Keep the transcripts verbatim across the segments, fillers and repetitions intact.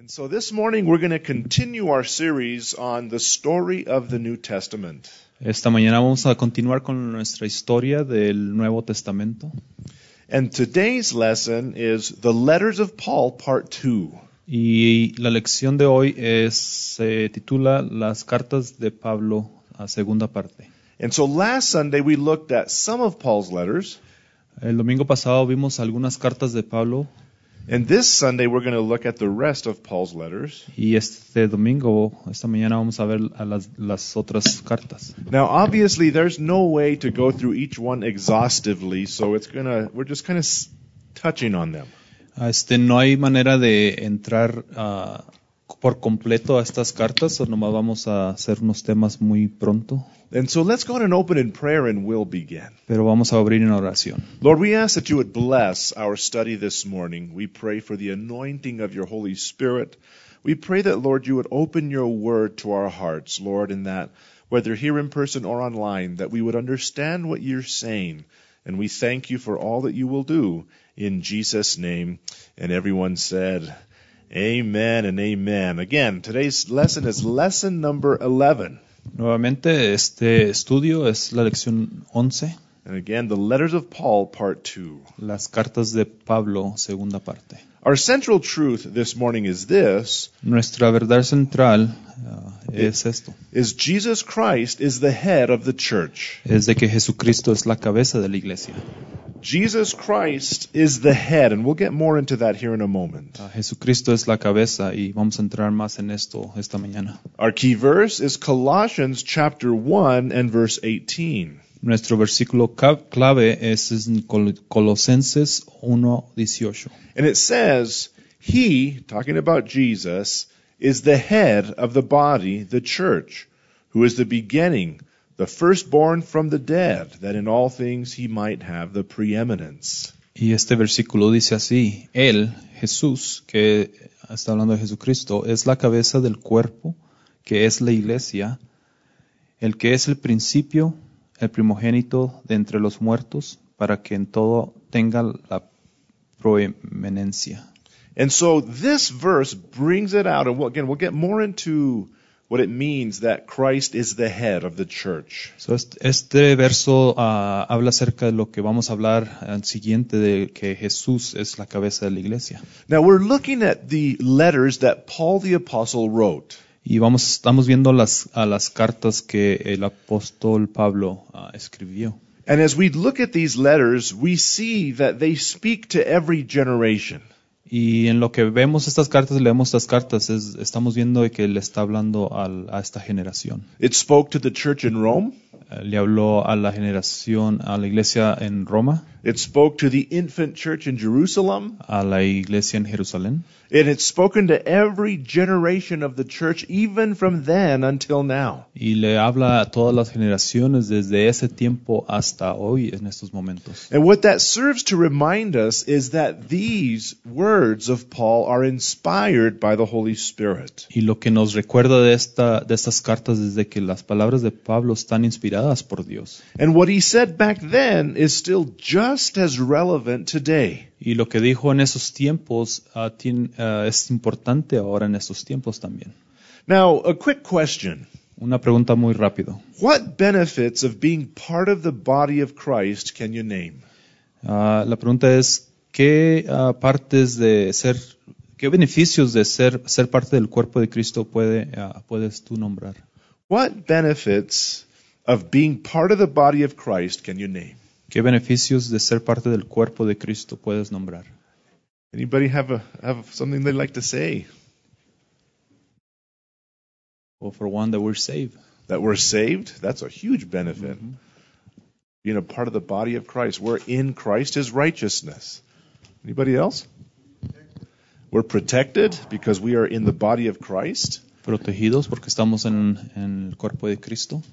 And so this morning we're going to continue our series on the story of the New Testament. Esta mañana vamos a continuar con nuestra historia del Nuevo Testamento. And today's lesson is the letters of Paul, part two. Y la lección de hoy es, se titula Las cartas de Pablo, a segunda parte. And so last Sunday we looked at some of Paul's letters. El domingo pasado vimos algunas cartas de Pablo. And this Sunday we're going to look at the rest of Paul's letters. Y este domingo, esta mañana vamos a ver a las, las otras cartas. Now obviously there's no way to go through each one exhaustively, so it's going to we're just kind of touching on them. Este, no hay manera de entrar uh, por completo a estas cartas, o nomás vamos a hacer unos temas muy pronto. And so let's go ahead and open in prayer and we'll begin. Pero vamos a abrir en oración. Lord, we ask that you would bless our study this morning. We pray for the anointing of your Holy Spirit. We pray that, Lord, you would open your word to our hearts, Lord, and that whether here in person or online, that we would understand what you're saying. And we thank you for all that you will do in Jesus' name. And everyone said, amen and amen. Again, today's lesson is lesson number eleven. Nuevamente, este estudio es la lección once. And again, the letters of Paul, part two. Las cartas de Pablo, segunda parte. Our central truth this morning is this. Nuestra verdad central uh, es esto. Is Jesus Christ is the head of the church. Es de que Jesucristo es la cabeza de la iglesia. Jesus Christ is the head, and we'll get more into that here in a moment. Uh, Jesucristo es la cabeza y vamos a entrar más en esto esta mañana. Our key verse is Colossians chapter one and verse eighteen. Nuestro versículo clave es en Colosenses uno dieciocho. And it says, He, talking about Jesus, is the head of the body, the church, who is the beginning, the firstborn from the dead, that in all things he might have the preeminence. Y este versículo dice así: Él, Jesús, que está hablando de Jesucristo, es la cabeza del cuerpo, que es la iglesia, el que es el principio, el primogénito de entre los muertos, para que en todo tenga la proeminencia. And so this verse brings it out, and we'll, again, we'll get more into what it means that Christ is the head of the church. So este, este verso uh, habla acerca de lo que vamos a hablar al siguiente, de que Jesús es la cabeza de la iglesia. Now we're looking at the letters that Paul the Apostle wrote. Y vamos, estamos viendo las, a las cartas que el apóstol Pablo uh, escribió. And as we look at these letters, we see that they speak to every generation. Y en lo que vemos estas cartas, leemos estas cartas, es, estamos viendo que le está hablando al, a esta generación. It spoke to the church in Rome. Uh, le habló a la generación, a la iglesia en Roma. It spoke to the infant church in Jerusalem. A la iglesia en Jerusalén. And it's spoken to every generation of the church, even from then until now. Y le habla a todas las generaciones desde ese tiempo hasta hoy, en estos momentos. And what that serves to remind us is that these words of Paul are inspired by the Holy Spirit. Y lo que nos recuerda de esta, de estas cartas es de que las palabras de Pablo están inspiradas por Dios. And what he said back then is still just as relevant today. Y lo que dijo en esos tiempos uh, tiene, uh, es importante ahora en estos tiempos también. Now, a quick question. Una pregunta muy rápido. What benefits of being part of the body of Christ can you name? Uh, la pregunta es, ¿qué uh, partes de ser, qué beneficios de ser, ser parte del cuerpo de Cristo puede, uh, puedes tú nombrar? What benefits of being part of the body of Christ can you name? ¿Qué beneficios de ser parte del cuerpo de Cristo puedes nombrar? Anybody have a have something they'd like to say? Well, for one, that we're saved. That we're saved? That's a huge benefit. Mm-hmm. Being a part of the body of Christ. We're in Christ, His righteousness. Anybody else? We're protected because we are in the body of Christ. Protegidos porque estamos en, en el cuerpo de Cristo.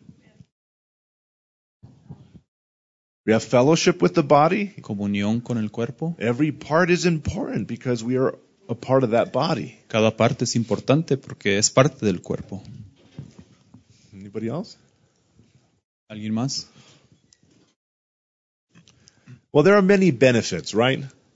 We have fellowship with the body. Comunión con el cuerpo. Every part is important because we are a part of that body. Cada parte es importante porque es parte del cuerpo. Anybody else? ¿Alguien más? Well, there are many benefits, right?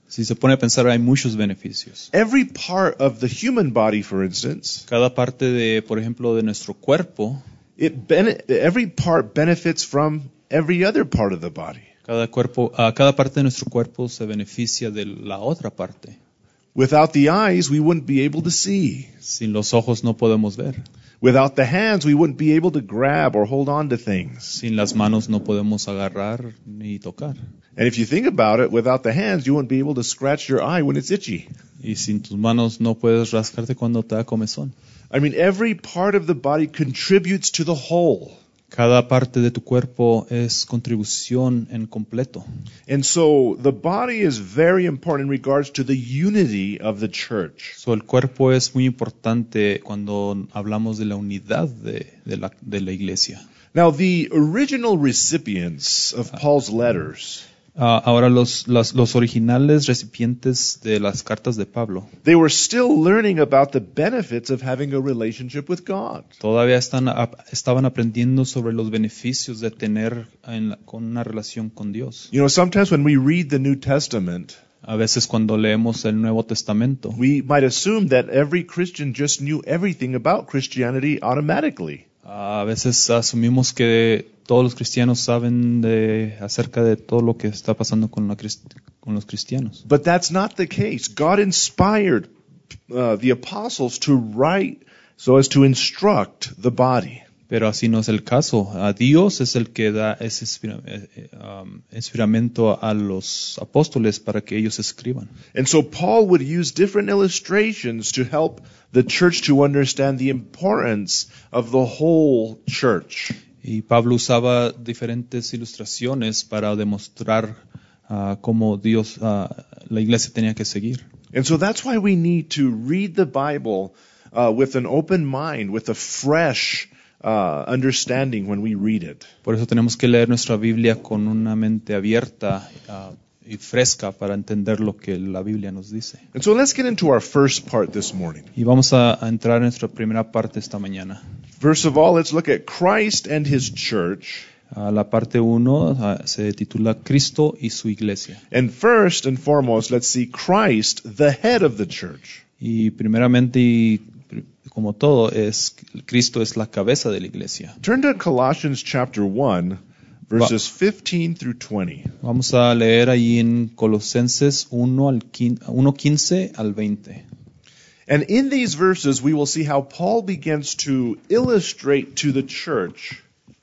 Si se pone a pensar, hay muchos beneficios. Every part of the human body, for instance, Cada parte de, por ejemplo, de nuestro cuerpo, it bene- every part benefits from every other part of the body. cada cuerpo, ah, cada parte de nuestro cuerpo se beneficia de la otra parte. Without the eyes, we wouldn't be able to see. Sin los ojos no podemos ver. Without the hands, we wouldn't be able to grab or hold on to things. Sin las manos no podemos agarrar ni tocar. And if you think about it, without the hands, you wouldn't be able to scratch your eye when it's itchy. Y sin tus manos no puedes rascarte cuando te da comezón. I mean, every part of the body contributes to the whole. Cada parte de tu cuerpo es contribución en completo. And so the body is very important in regards to the unity of the church. So, el cuerpo es muy importante cuando hablamos de la unidad de, de, la, de la iglesia. Now, the original recipients of Paul's letters, Ah, ahora, los, los, los originales recipientes de las cartas de Pablo they were still learning about the benefits of having a relationship with God. todavía están, ap- estaban aprendiendo sobre los beneficios de tener en la- con una relación con Dios. You know, sometimes when we read the New Testament, A veces cuando leemos el Nuevo Testamento, we might assume that every Christian just knew everything about Christianity automatically. a veces asumimos que todos los cristianos saben de, acerca de todo lo que está pasando con, la, crist- con los cristianos. But that's not the case. God inspired uh, the apostles to write so as to instruct the body. Pero así no es el caso. A Dios es el que da ese inspira- eh, eh, um, inspiramiento a los apóstoles para que ellos escriban. And so Paul would use different illustrations to help the church to understand the importance of the whole church. Y Pablo usaba diferentes ilustraciones para demostrar ah, cómo Dios, ah, la iglesia tenía que seguir. And so that's why we need to read the Bible uh, with an open mind, with a fresh uh, understanding when we read it. Por eso tenemos que leer nuestra Biblia con una mente abierta ah, y fresca para entender lo que la Biblia nos dice. And so let's get into our first part this morning. Y vamos a, a entrar en nuestra primera parte esta mañana. First of all, let's look at Christ and His church. Ah, la parte uno se titula Cristo y su iglesia. And first and foremost, let's see Christ, the head of the church. Y primeramente, y pr- como todo, es Cristo es la cabeza de la iglesia. Turn to Colossians chapter one, verses fifteen through twenty. Vamos a leer ahí en Colosenses uno, al quin- uno quince al veinte. And in these verses, we will see how Paul begins to illustrate to the church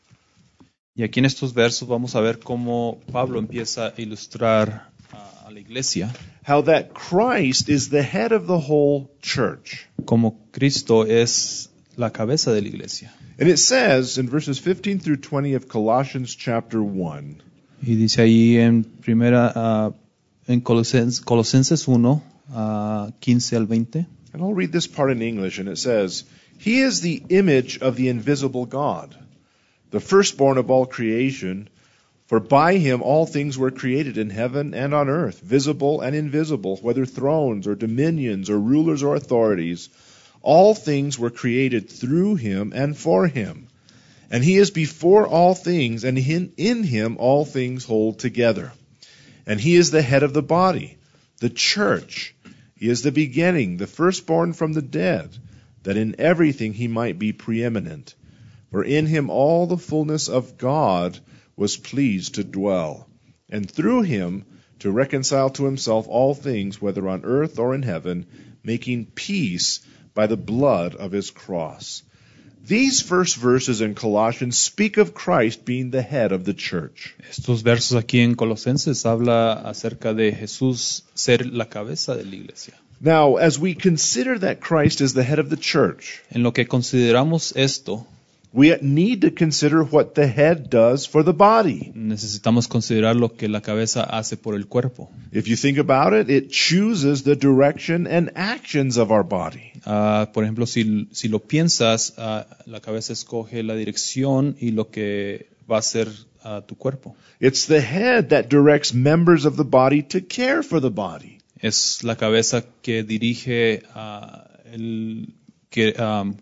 Y aquí en estos versos vamos a ver cómo Pablo empieza a ilustrar a, a la iglesia, how that Christ is the head of the whole church. como Cristo es la cabeza de la iglesia. And it says in verses fifteen through twenty of Colossians chapter one, Y dice ahí en primera, ah, en Colosenses, Colosenses uno, ah, quince al veinte. and I'll read this part in English, and it says, He is the image of the invisible God, the firstborn of all creation, for by him all things were created in heaven and on earth, visible and invisible, whether thrones or dominions or rulers or authorities. All things were created through him and for him. And he is before all things, and in, in him all things hold together. And he is the head of the body, the church. He is the beginning, the firstborn from the dead, that in everything he might be preeminent. For in him all the fullness of God was pleased to dwell, and through him to reconcile to himself all things, whether on earth or in heaven, making peace by the blood of his cross. These first verses in Colossians speak of Christ being the head of the church. Estos versos aquí en Colosenses habla acerca de Jesús ser la cabeza de la iglesia. Now, as we consider that Christ is the head of the church, En lo que consideramos esto, we need to consider what the head does for the body. necesitamos considerar lo que la cabeza hace por el cuerpo. If you think about it, it chooses the direction and actions of our body. Ah, por ejemplo, si, si lo piensas, ah, la cabeza escoge la dirección y lo que va a hacer ah, tu cuerpo. It's the head that directs members of the body to care for the body. Es la cabeza que dirige ah, el que um,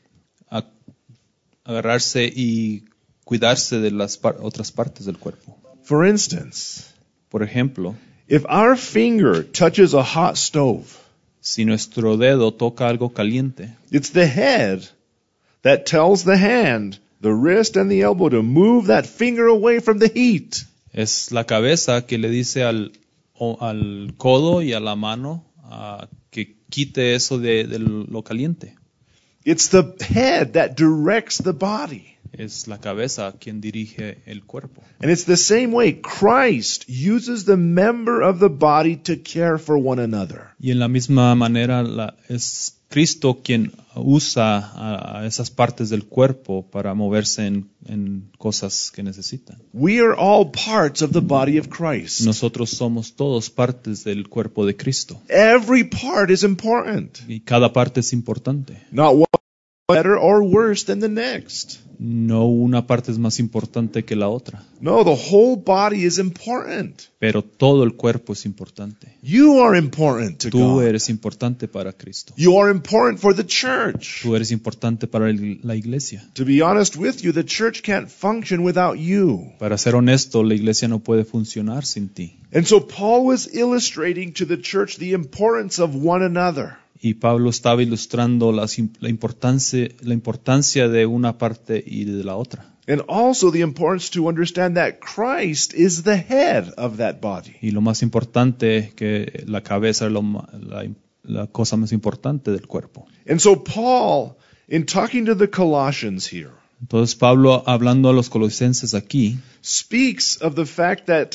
a agarrarse y cuidarse de las par- otras partes del cuerpo. For instance, Por ejemplo, If our finger touches a hot stove, Si nuestro dedo toca algo caliente, it's the head that tells the hand, the wrist, and the elbow to move that finger away from the heat. es la cabeza que le dice al, o- al codo y a la mano ah, que quite eso de, de lo caliente. It's the head that directs the body. Es la cabeza quien dirige el cuerpo. And it's the same way Christ uses the member of the body to care for one another. Y en la misma manera la- es Cristo quien usa a, a esas partes del cuerpo para moverse en, en cosas que necesitan. We are all parts of the body of Christ. Nosotros somos todos partes del cuerpo de Cristo. Every part is important. Y cada parte es importante. Not one better or worse than the next. No una parte es más importante que la otra, No, the whole body is important. pero todo el cuerpo es importante. You are important to Tú God. eres importante para Cristo. You are important for the church. Tú eres importante para el- la iglesia. To be honest with you, the church can't function without you. Para ser honesto, la iglesia no puede funcionar sin ti. And so Paul was illustrating to the church the importance of one another. Y Pablo estaba ilustrando las im- la importancia, la importancia de una parte y de la otra. And also the importance to understand that Christ is the head of that body. Y lo más importante, que la cabeza es lo ma- la, la cosa más importante del cuerpo. And so Paul, in talking to the Colossians here, Entonces Pablo, hablando a los colosenses aquí, speaks of the fact that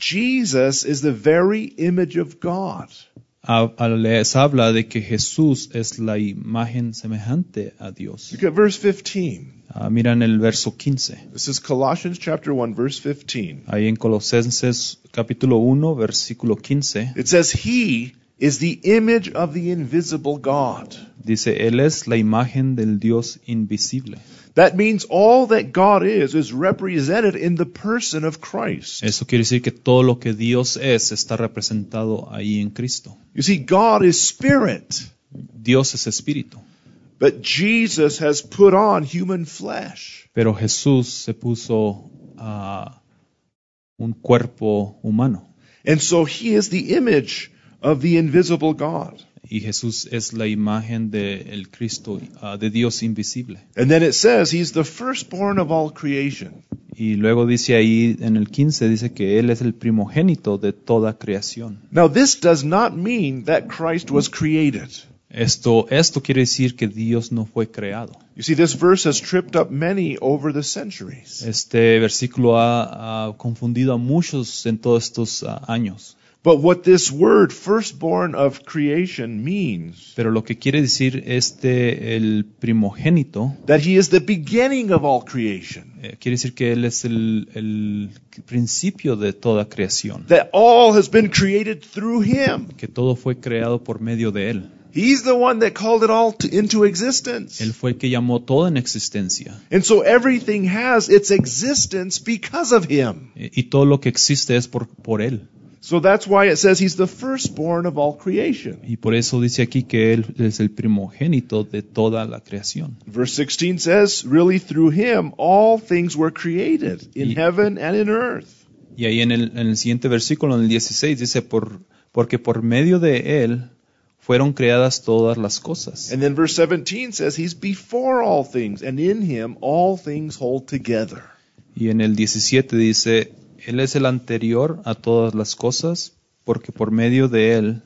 Jesus is the very image of God. a- a- les habla de que Jesús es la imagen semejante a Dios. Look at verse fifteen. Ah, mira en el verso quince. This is Colossians chapter one, verse fifteen. Ahí en Colosenses capítulo uno, versículo quince, It says, He is the image of the invisible God. dice, Él es la imagen del Dios invisible. That means all that God is is represented in the person of Christ. Eso quiere decir que todo lo que Dios es está representado ahí en Cristo. You see, God is spirit, Dios es espíritu, but Jesus has put on human flesh. pero Jesús se puso a un cuerpo humano. And so he is the image of the invisible God. Y Jesús es la imagen de el Cristo, ah, de Dios invisible. And then it says he's the firstborn of all creation. Y luego dice ahí en el quince, dice que Él es el primogénito de toda creación. Now, this does not mean that Christ was created. Esto, esto quiere decir que Dios no fue creado. You see, this verse has tripped up many over the centuries. Este versículo ha, ha confundido a muchos en todos estos ah, años. But what this word, firstborn of creation, means, Pero lo que quiere decir este, el primogénito, that he is the beginning of all creation. eh, quiere decir que Él es el, el principio de toda creación. That all has been created through him. Que todo fue creado por medio de Él. He's the one that called it all to, into existence. Él fue el que llamó todo en existencia. And so everything has its existence because of him. Eh, Y todo lo que existe es por, por Él. So that's why it says he's the firstborn of all creation. Y por eso dice aquí que Él es el primogénito de toda la creación. Verse sixteen says, really through him all things were created in Y- heaven and in earth. Y ahí en el, en el siguiente versículo, en el dieciséis, dice, por, porque por medio de Él fueron creadas todas las cosas. And then verse seventeen says he's before all things, and in him all things hold together. Y en el diecisiete dice, Él es el anterior a todas las cosas, porque por medio de Él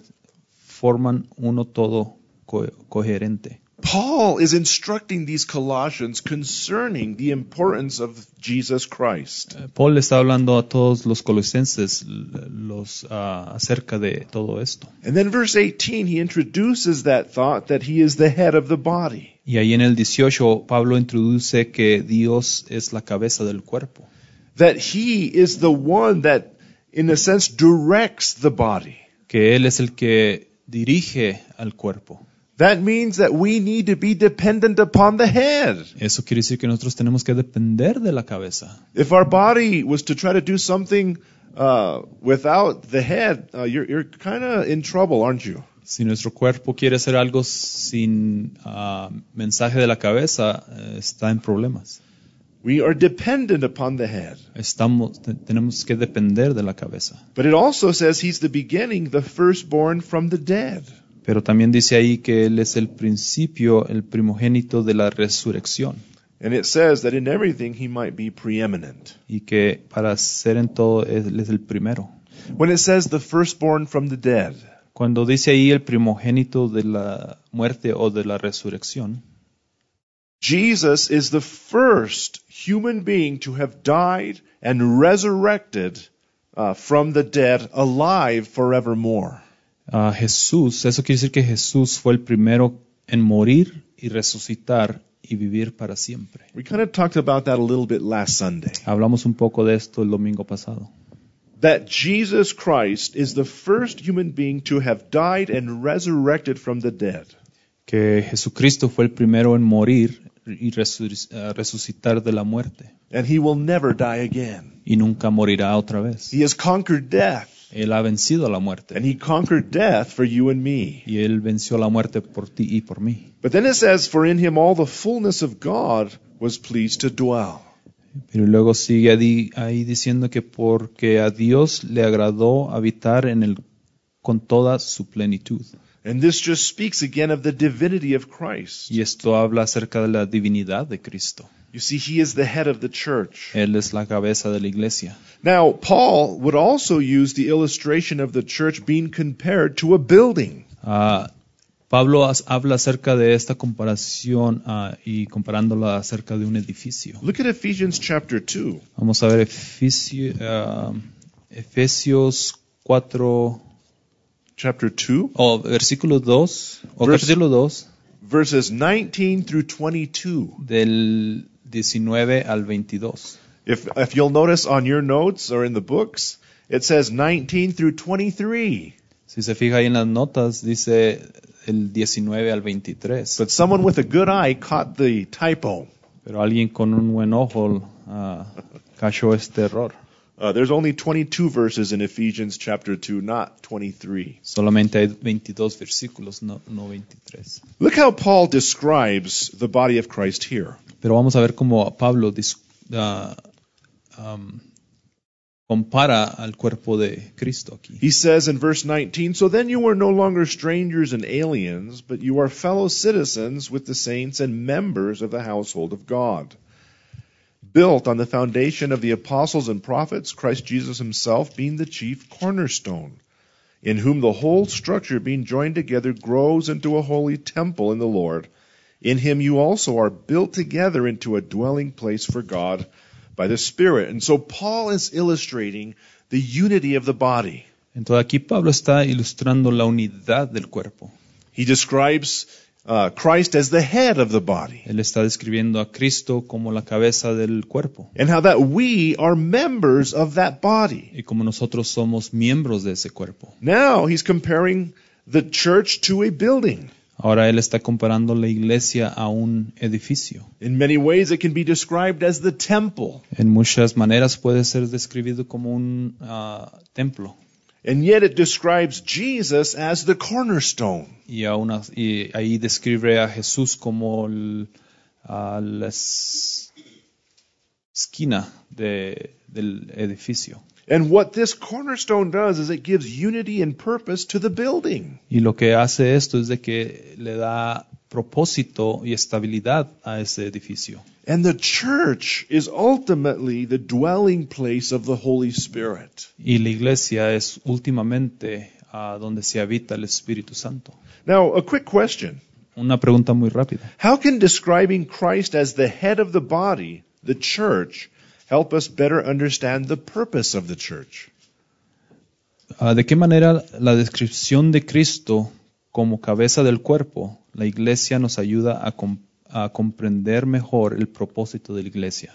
forman uno todo co- coherente. Paul is instructing these Colossians concerning the importance of Jesus Christ. Eh, Paul le está hablando a todos los colosenses l- los, ah, acerca de todo esto. And then verse eighteen, he introduces that thought that he is the head of the body. Y ahí en el dieciocho, Pablo introduce que Dios es la cabeza del cuerpo. That he is the one that, in a sense, directs the body. Que Él es el que dirige al cuerpo. That means that we need to be dependent upon the head. Eso quiere decir que nosotros tenemos que depender de la cabeza. If our body was to try to do something uh, without the head, uh, you're, you're kind of in trouble, aren't you? Si nuestro cuerpo quiere hacer algo sin ah, mensaje de la cabeza, eh, está en problemas. We are dependent upon the head. Estamos, te- tenemos que depender de la cabeza. But it also says he's the beginning, the firstborn from the dead. Pero también dice ahí que Él es el principio, el primogénito de la resurrección. And it says that in everything he might be preeminent. Y que para ser en todo Él es el primero. When it says the firstborn from the dead, Cuando dice ahí el primogénito de la muerte o de la resurrección, Jesus is the first human being to have died and resurrected uh, from the dead, alive forevermore. a Jesús, eso quiere decir que Jesús fue el primero en morir y resucitar y vivir para siempre. We kind of talked about that a little bit last Sunday. Hablamos un poco de esto el domingo pasado. That Jesus Christ is the first human being to have died and resurrected from the dead. Que Jesucristo fue el primero en morir y resu- eh, resucitar de la muerte. And he will never die again. Y nunca morirá otra vez. He has conquered death. Él ha vencido a la muerte. And he conquered death for you and me. Y Él venció la muerte por ti y por mí. But then it says, for in him all the fullness of God was pleased to dwell. Pero luego sigue ahí, ahí diciendo que porque a Dios le agradó habitar en él con toda su plenitud. And this just speaks again of the divinity of Christ. Y esto habla acerca de la divinidad de Cristo. You see, he is the head of the church. Él es la cabeza de la iglesia. Now, Paul would also use the illustration of the church being compared to a building. Ah, Pablo as- habla acerca de esta comparación ah, y comparándola acerca de un edificio. Look at Ephesians chapter two. Vamos a ver Efesio- ah, Efesios cuatro, Chapter two, o versículo dos, o Vers- capítulo dos, verses nineteen through twenty-two. del diecinueve al veintidós. If, if you'll notice on your notes or in the books, it says nineteen through twenty-three. Si se fija ahí en las notas, dice el diecinueve al veintitrés. But someone with a good eye caught the typo. Pero alguien con un buen ojo ah, cachó este error. Uh, there's only twenty-two verses in Ephesians chapter two, not twenty-three. Solamente hay veintidós versículos, no, no veintitrés. Look how Paul describes the body of Christ here. Pero vamos a ver cómo Pablo dis- ah, um, compara al cuerpo de Cristo aquí. He says in verse nineteen, so then you are no longer strangers and aliens, but you are fellow citizens with the saints and members of the household of God, built on the foundation of the apostles and prophets, Christ Jesus himself being the chief cornerstone, in whom the whole structure being joined together grows into a holy temple in the Lord. In him you also are built together into a dwelling place for God by the Spirit. And so Paul is illustrating the unity of the body. Entonces aquí Pablo está ilustrando la unidad del cuerpo. He describes uh, Christ as the head of the body, Él está describiendo a Cristo como la cabeza del cuerpo and how that we are members of that body. y como nosotros somos miembros de ese cuerpo. Now he's comparing the church to a building. Ahora él está comparando la iglesia a un edificio. In many ways it can be described as the temple. En muchas maneras puede ser describido como un ah, templo. And yet it describes Jesus as the cornerstone. Y, aún as- y ahí describe a Jesús como el- a la es- esquina de- del edificio. And what this cornerstone does is it gives unity and purpose to the building. Y lo que hace esto es de que le da propósito y estabilidad a ese edificio. And the church is ultimately the dwelling place of the Holy Spirit. Y la iglesia es últimamente a donde se habita el Espíritu Santo. Now, a quick question. Una pregunta muy rápida. How can describing Christ as the head of the body, the church, help us better understand the purpose of the church? Ah, ¿De qué manera la descripción de Cristo como cabeza del cuerpo, la iglesia nos ayuda a, com- a comprender mejor el propósito de la iglesia?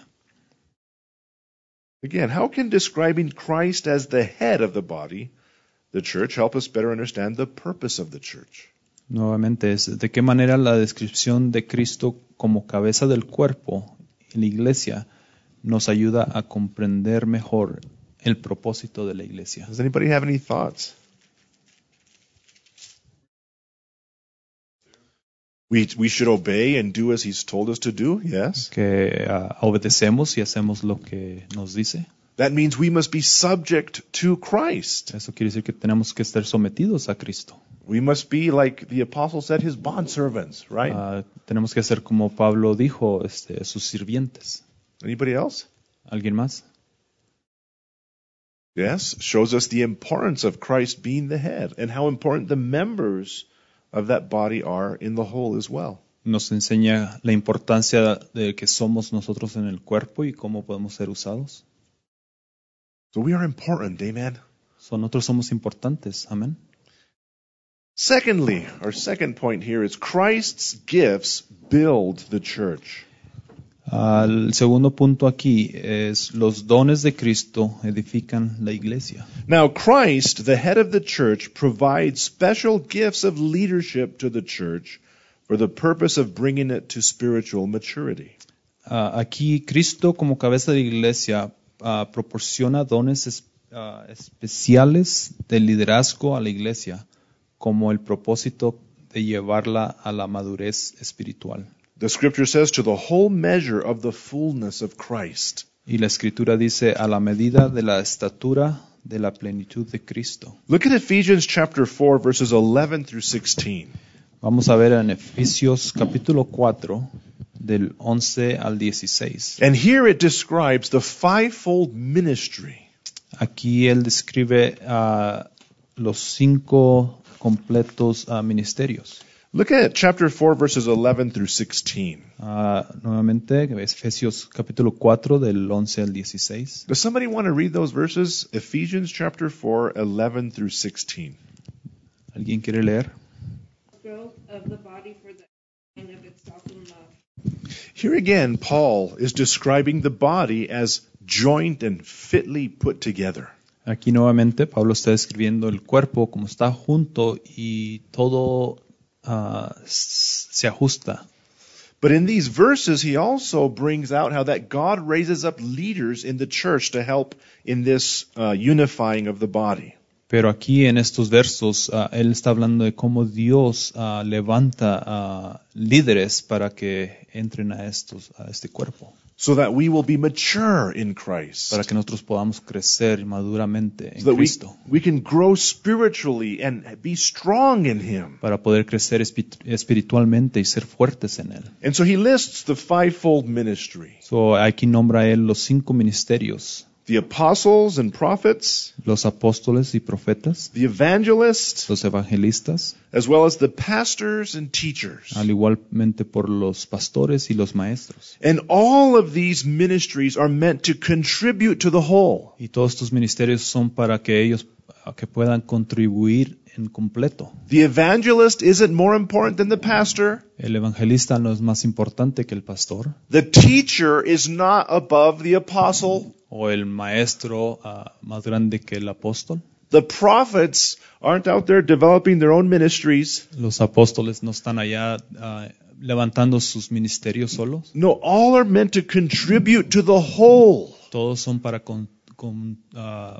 Again, how can describing Christ as the head of the body, the church, help us better understand the purpose of the church? Nuevamente, es de qué manera la descripción de Cristo como cabeza del cuerpo y la iglesia nos ayuda a comprender mejor el propósito de la iglesia. Does anybody have any thoughts? We, we should obey and do as he's told us to do, yes. que ah, obedecemos y hacemos lo que nos dice. That means we must be subject to Christ. Eso quiere decir que tenemos que estar sometidos a Cristo. We must be, like the apostle said, his bondservants, right? Ah, tenemos que ser como Pablo dijo, este, sus sirvientes. Anybody else? ¿Alguien más? Yes, shows us the importance of Christ being the head and how important the members of that body are in the whole as well. Nos enseña la importancia de que somos nosotros en el cuerpo y cómo podemos ser usados. So we are important, amen? So, nosotros somos importantes, amén. Secondly, our second point here is Christ's gifts build the church. Ah, el segundo punto aquí es los dones de Cristo edifican la iglesia. Now, Christ, the head of the church, provides special gifts of leadership to the church for the purpose of bringing it to spiritual maturity. Ah, aquí Cristo como cabeza de iglesia ah, proporciona dones es- ah, especiales de liderazgo a la iglesia como el propósito de llevarla a la madurez espiritual. The scripture says, to the whole measure of the fullness of Christ. Y la escritura dice a la medida de la estatura de la plenitud de Cristo. Look at Ephesians chapter four, verses eleven through sixteen. Vamos a ver en Efesios capítulo cuatro del once al dieciséis. And here it describes the fivefold ministry. Aquí él describe ah, los cinco completos ah, ministerios. Look at chapter four, verses eleven through sixteen. Ah, nuevamente, Efesios capítulo cuatro del once al dieciséis. Does somebody want to read those verses? Ephesians chapter four, eleven through sixteen. ¿Alguien quiere leer? Growth of the body for the end of itself in love. Here again, Paul is describing the body as joint and fitly put together. Aquí nuevamente Pablo está describiendo el cuerpo como está junto y todo ah, s- se ajusta. But in these verses, he also brings out how that God raises up leaders in the church to help in this uh, unifying of the body. Pero aquí en estos versos ah, él está hablando de cómo Dios ah, levanta ah, líderes para que entren a estos a este cuerpo, So that we will be mature in Christ. para que nosotros podamos crecer maduramente en So that we, Cristo, we can grow spiritually and be strong in Him. para poder crecer espi- espiritualmente y ser fuertes en él. And so he lists the fivefold ministry. So, aquí nombra él los cinco ministerios: The apostles and prophets, los apóstoles y profetas, the evangelists, los evangelistas, as well as the pastors and teachers. al igualmente por los pastores y los maestros. And all of these ministries are meant to contribute to the whole. Y todos estos ministerios son para que ellos a que puedan contribuir en completo. The evangelist isn't more important than the pastor. El evangelista no es más importante que el pastor, The teacher is not above the apostle. o el maestro ah, más grande que el apóstol. The prophets aren't out there developing their own ministries. Los apóstoles no están allá ah, levantando sus ministerios solos. No, all are meant to contribute to the whole. Todos son para con- con, ah,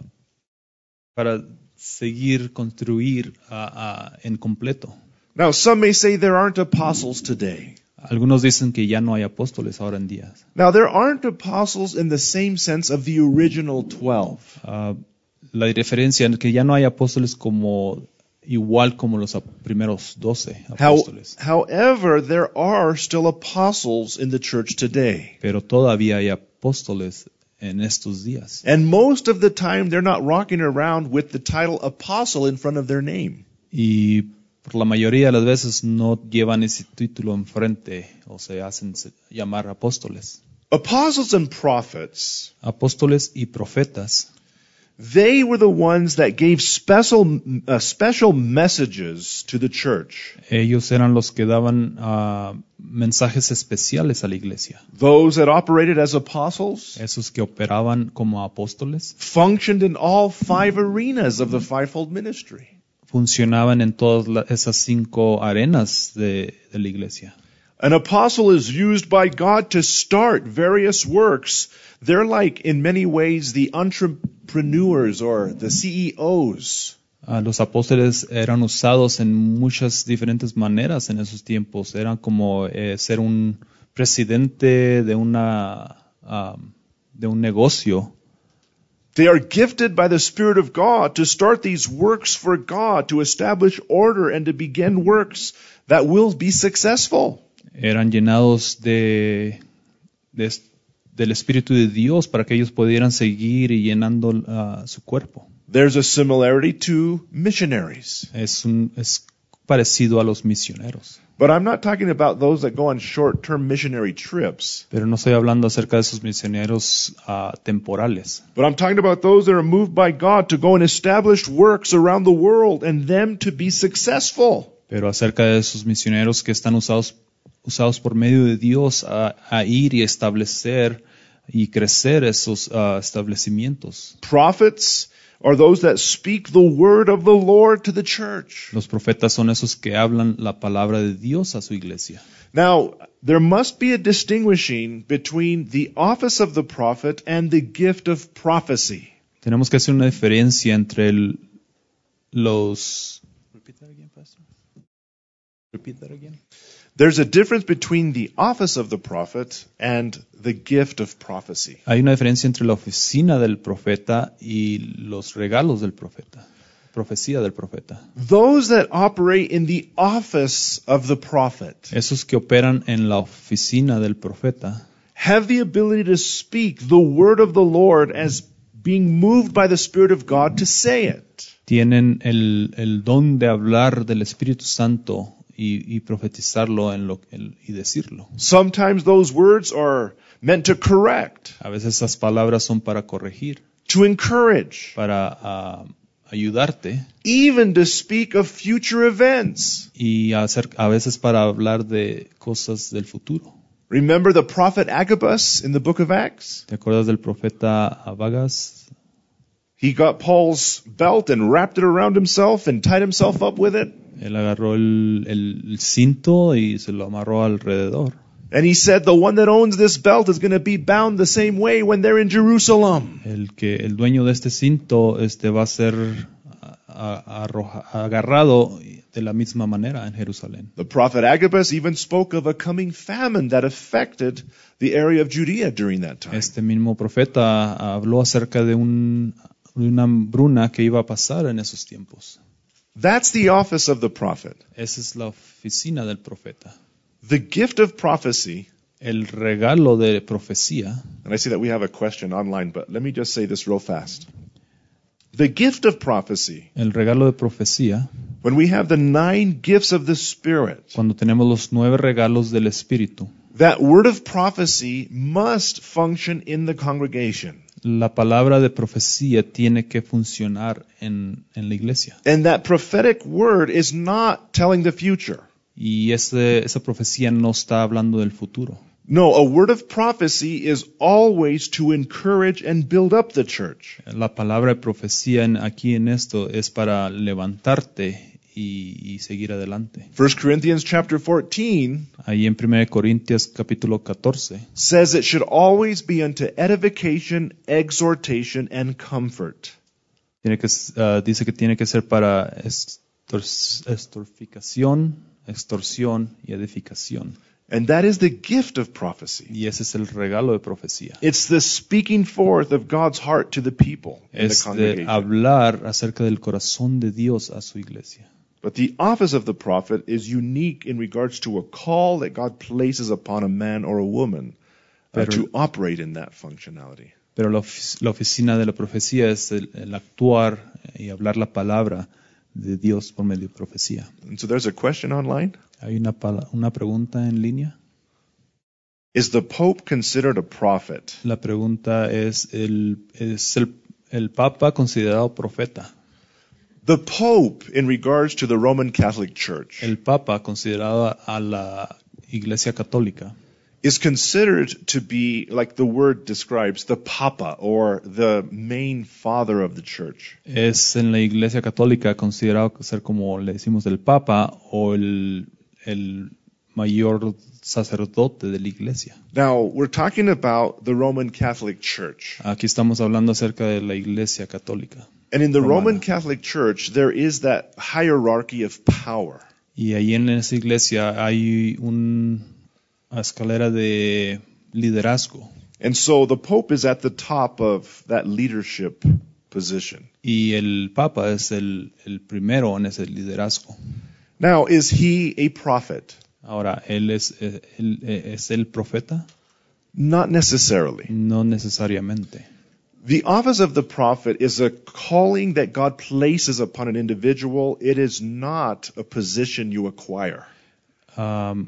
para seguir construir ah, ah, en completo. Now, some may say there aren't apostles today. Algunos dicen que ya no hay apóstoles ahora en día. Now, there aren't apostles in the same sense of the original twelve. Ah, la diferencia es que ya no hay apóstoles como igual como los ap- primeros doce How, apóstoles. however, there are still apostles in the church today. Pero todavía hay apóstoles en estos días. And most of the time, they're not rocking around with the title apostle in front of their name. Y por la mayoría de las veces no llevan ese título enfrente o se hacen se- llamar apóstoles. Apostles and prophets, Apóstoles y profetas, they were the ones that gave special, uh, special messages to the church. ellos eran los que daban ah, mensajes especiales a la iglesia. Those that operated as apostles Esos que operaban como apóstoles functioned in all five arenas of the fivefold ministry. funcionaban en todas la- esas cinco arenas de, de la iglesia. An apostle is used by God to start various works. They're like, in many ways, the entrepreneurs or the C E Os. Ah, los apóstoles eran usados en muchas diferentes maneras en esos tiempos. Eran como eh, ser un presidente de una ah, de un negocio. They are gifted by the Spirit of God to start these works for God, to establish order and to begin works that will be successful. Eran llenados de, de del Espíritu de Dios para que ellos pudieran seguir y llenando uh, su cuerpo. There's a similarity to missionaries. Es, un, es parecido a los misioneros. But I'm not talking about those that go on short-term missionary trips. Pero no estoy hablando acerca de esos misioneros uh, temporales. But I'm talking about those that are moved by God to go and establish works around the world and them to be successful. Pero acerca de esos misioneros que están usados, usados por medio de Dios a, a ir y establecer y crecer esos uh, establecimientos. Prophets are those that speak the word of the Lord to the church. Los profetas son esos que hablan la palabra de Dios a su iglesia. Now, there must be a distinguishing between the office of the prophet and the gift of prophecy. Tenemos que hacer una diferencia entre el, los... Repeat that again, Pastor. Repeat that again. There's a difference between the office of the prophet and the gift of prophecy. Hay una diferencia entre la oficina del profeta y los regalos del profeta, profecía del profeta. Those that operate in the office of the prophet Esos que operan en la oficina del profeta have the ability to speak the word of the Lord as being moved by the Spirit of God to say it. tienen el, el don de hablar del Espíritu Santo y, y profetizarlo en lo, el, y decirlo. Sometimes those words are meant to correct, A veces esas palabras son para corregir, to encourage, para uh, ayudarte even to speak of future events. y hacer, a veces para hablar de cosas del futuro. Remember the prophet Agabus in the book of Acts? ¿Te acuerdas del profeta Abagas? He got Paul's belt and wrapped it around himself and tied himself up with it. Él agarró el, el, el cinto y se lo amarró alrededor. And he said the one that owns this belt is going to be bound the same way when they're in Jerusalem. El que el dueño de este cinto este va a ser a, a, arroja, agarrado de la misma manera en Jerusalén. The prophet Agabus even spoke of a coming famine that affected the area of Judea during that time. Este mismo profeta habló acerca de un, una hambruna que iba a pasar en esos tiempos. That's the office of the prophet. Esa es la oficina del profeta. The gift of prophecy, El regalo de profecía. and I see that we have a question online, but let me just say this real fast. The gift of prophecy, El regalo de profecía, when we have the nine gifts of the Spirit, cuando tenemos los nueve regalos del Espíritu, that word of prophecy must function in the congregation. la palabra de profecía tiene que funcionar en, en la iglesia. And that prophetic word is not telling the future. Y ese, esa profecía no está hablando del futuro. No, a word of prophecy is always to encourage and build up the church. La palabra de profecía en, aquí en esto es para levantarte y, y seguir adelante. First Corinthians chapter fourteen Ahí en primera de Corintios capítulo catorce says it should always be unto edification, exhortation, and comfort. tiene que, uh, dice que tiene que ser para extor, extorficación, extorsión y edificación. And that is the gift of prophecy. Y ese es el regalo de profecía. It's the speaking forth of God's heart to the people in the Es de congregation. hablar acerca del corazón de Dios a su iglesia. But the office of the prophet is unique in regards to a call that God places upon a man or a woman uh, Pero- to operate in that functionality. Pero la, ofic- la oficina de la profecía es el, el actuar y hablar la palabra de Dios por medio de profecía. And so there's a question online. Hay una, pala- una pregunta en línea. Is the Pope considered a prophet? La pregunta es, ¿el, ¿es el, el Papa considerado profeta? The Pope, in regards to the Roman Catholic Church, El Papa considerado a la Iglesia Católica is considered to be, like the word describes, the Papa or the main father of the church. es en la Iglesia Católica considerado ser como le decimos el Papa o el, el mayor sacerdote de la Iglesia. Now, we're talking about the Roman Catholic Church. Aquí estamos hablando acerca de la Iglesia Católica. And in the romana. Roman Catholic Church, there is that hierarchy of power. Y ahí en esa iglesia hay un- una escalera de liderazgo. And so the Pope is at the top of that leadership position. Y el Papa es el, el primero en ese liderazgo. Now, is he a prophet? Ahora, ¿él es, eh, él, eh, es el profeta? Not necessarily. No necesariamente. The office of the prophet is a calling that God places upon an individual. It is not a position you acquire. Um,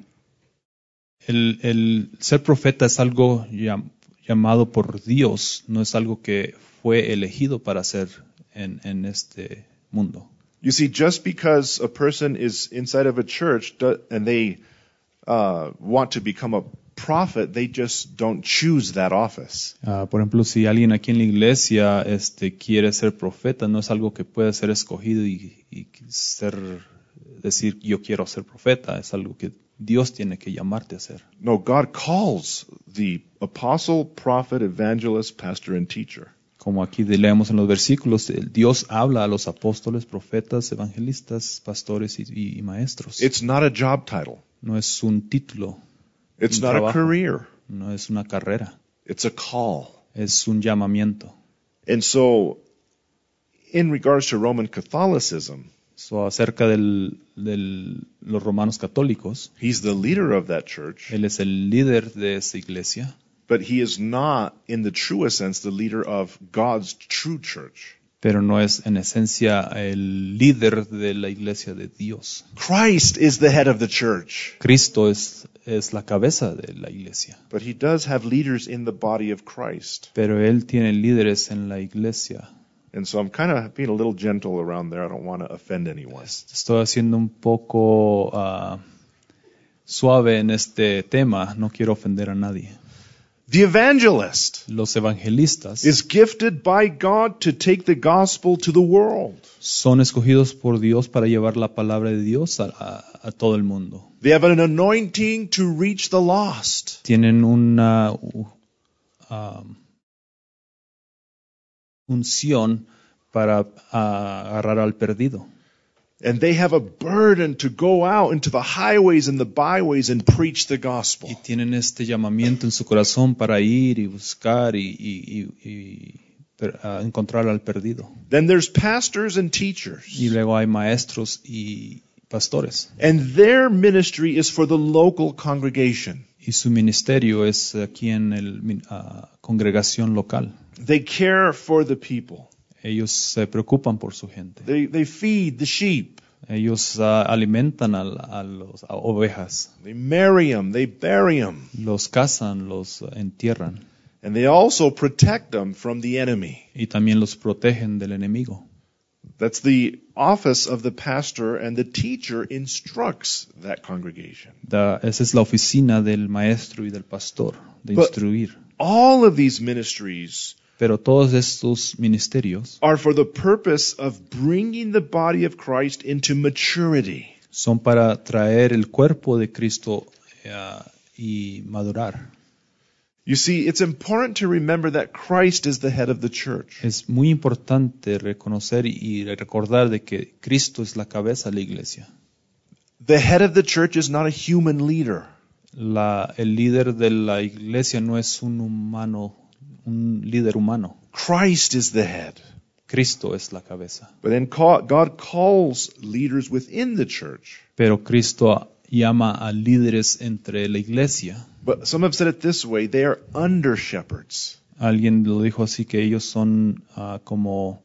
el, el ser profeta es algo llam- llamado por Dios, no es algo que fue elegido para hacer en, en este mundo. You see, just because a person is inside of a church do- and they uh, want to become a prophet, they just don't choose that office. Ah, por ejemplo, si alguien aquí en la iglesia este, quiere ser profeta, no es algo que pueda ser escogido y, y ser, decir yo quiero ser profeta, es algo que Dios tiene que llamarte a hacer. No, God calls the apostle, prophet, evangelist, pastor, and teacher. Como aquí leemos en los versículos, el Dios habla a los apóstoles, profetas, evangelistas, pastores y, y- y maestros. It's not a job title. No es un título, It's Un not a trabajo. career. no es una carrera, It's a call. es un llamamiento. And so, in regards to Roman Catholicism, So, acerca de los romanos católicos, he's the leader of that church, él es el líder de esa iglesia, but he is not, in the truest sense, the leader of God's true church. pero no es en esencia el líder de la iglesia de Dios. Christ is the head of the church, Cristo es, es la cabeza de la iglesia, but he does have leaders in the body of Christ. pero él tiene líderes en la iglesia. And so I'm kind of being a little gentle around there. I don't want to offend anyone. Estoy haciendo un poco ah, suave en este tema, no quiero ofender a nadie. The evangelist Los evangelistas is gifted by God to take the gospel to the world. son escogidos por Dios para llevar la palabra de Dios a, a- a todo el mundo. They have an anointing to reach the lost. Tienen una uh, um, unción para ah, agarrar al perdido. And they have a burden to go out into the highways and the byways and preach the gospel. Y tienen este llamamiento en su corazón para ir y buscar y, y- y- y per- ah, encontrar al perdido. Then there's pastors and teachers. Y luego hay maestros y pastores. And their ministry is for the local congregation. Y su ministerio es aquí en la congregación local. They care for the people. Ellos se preocupan por su gente. They, they feed the sheep. Ellos ah, alimentan a, a las ovejas. They marry them. They bury them. Los cazan, los entierran. And they also protect them from the enemy. Y también los protegen del enemigo. That's the office of the pastor, and the teacher instructs that congregation. Da- esa es la oficina del maestro y del pastor, de But- instruir. All of these ministries Pero todos estos ministerios are for the purpose of bringing the body of Christ into maturity. son para traer el cuerpo de Cristo eh, y madurar. You see, it's important to remember that Christ is the head of the church. Es muy importante reconocer y recordar de que Cristo es la cabeza de la iglesia. The head of the church is not a human leader. La, el líder de la iglesia no es un humano, un líder humano. Christ is the head. Cristo es la cabeza. But then call, God calls leaders within the church. Pero Cristo llama a líderes entre la iglesia. But some have said it this way, they are under shepherds. Alguien lo dijo así, que ellos son ah, como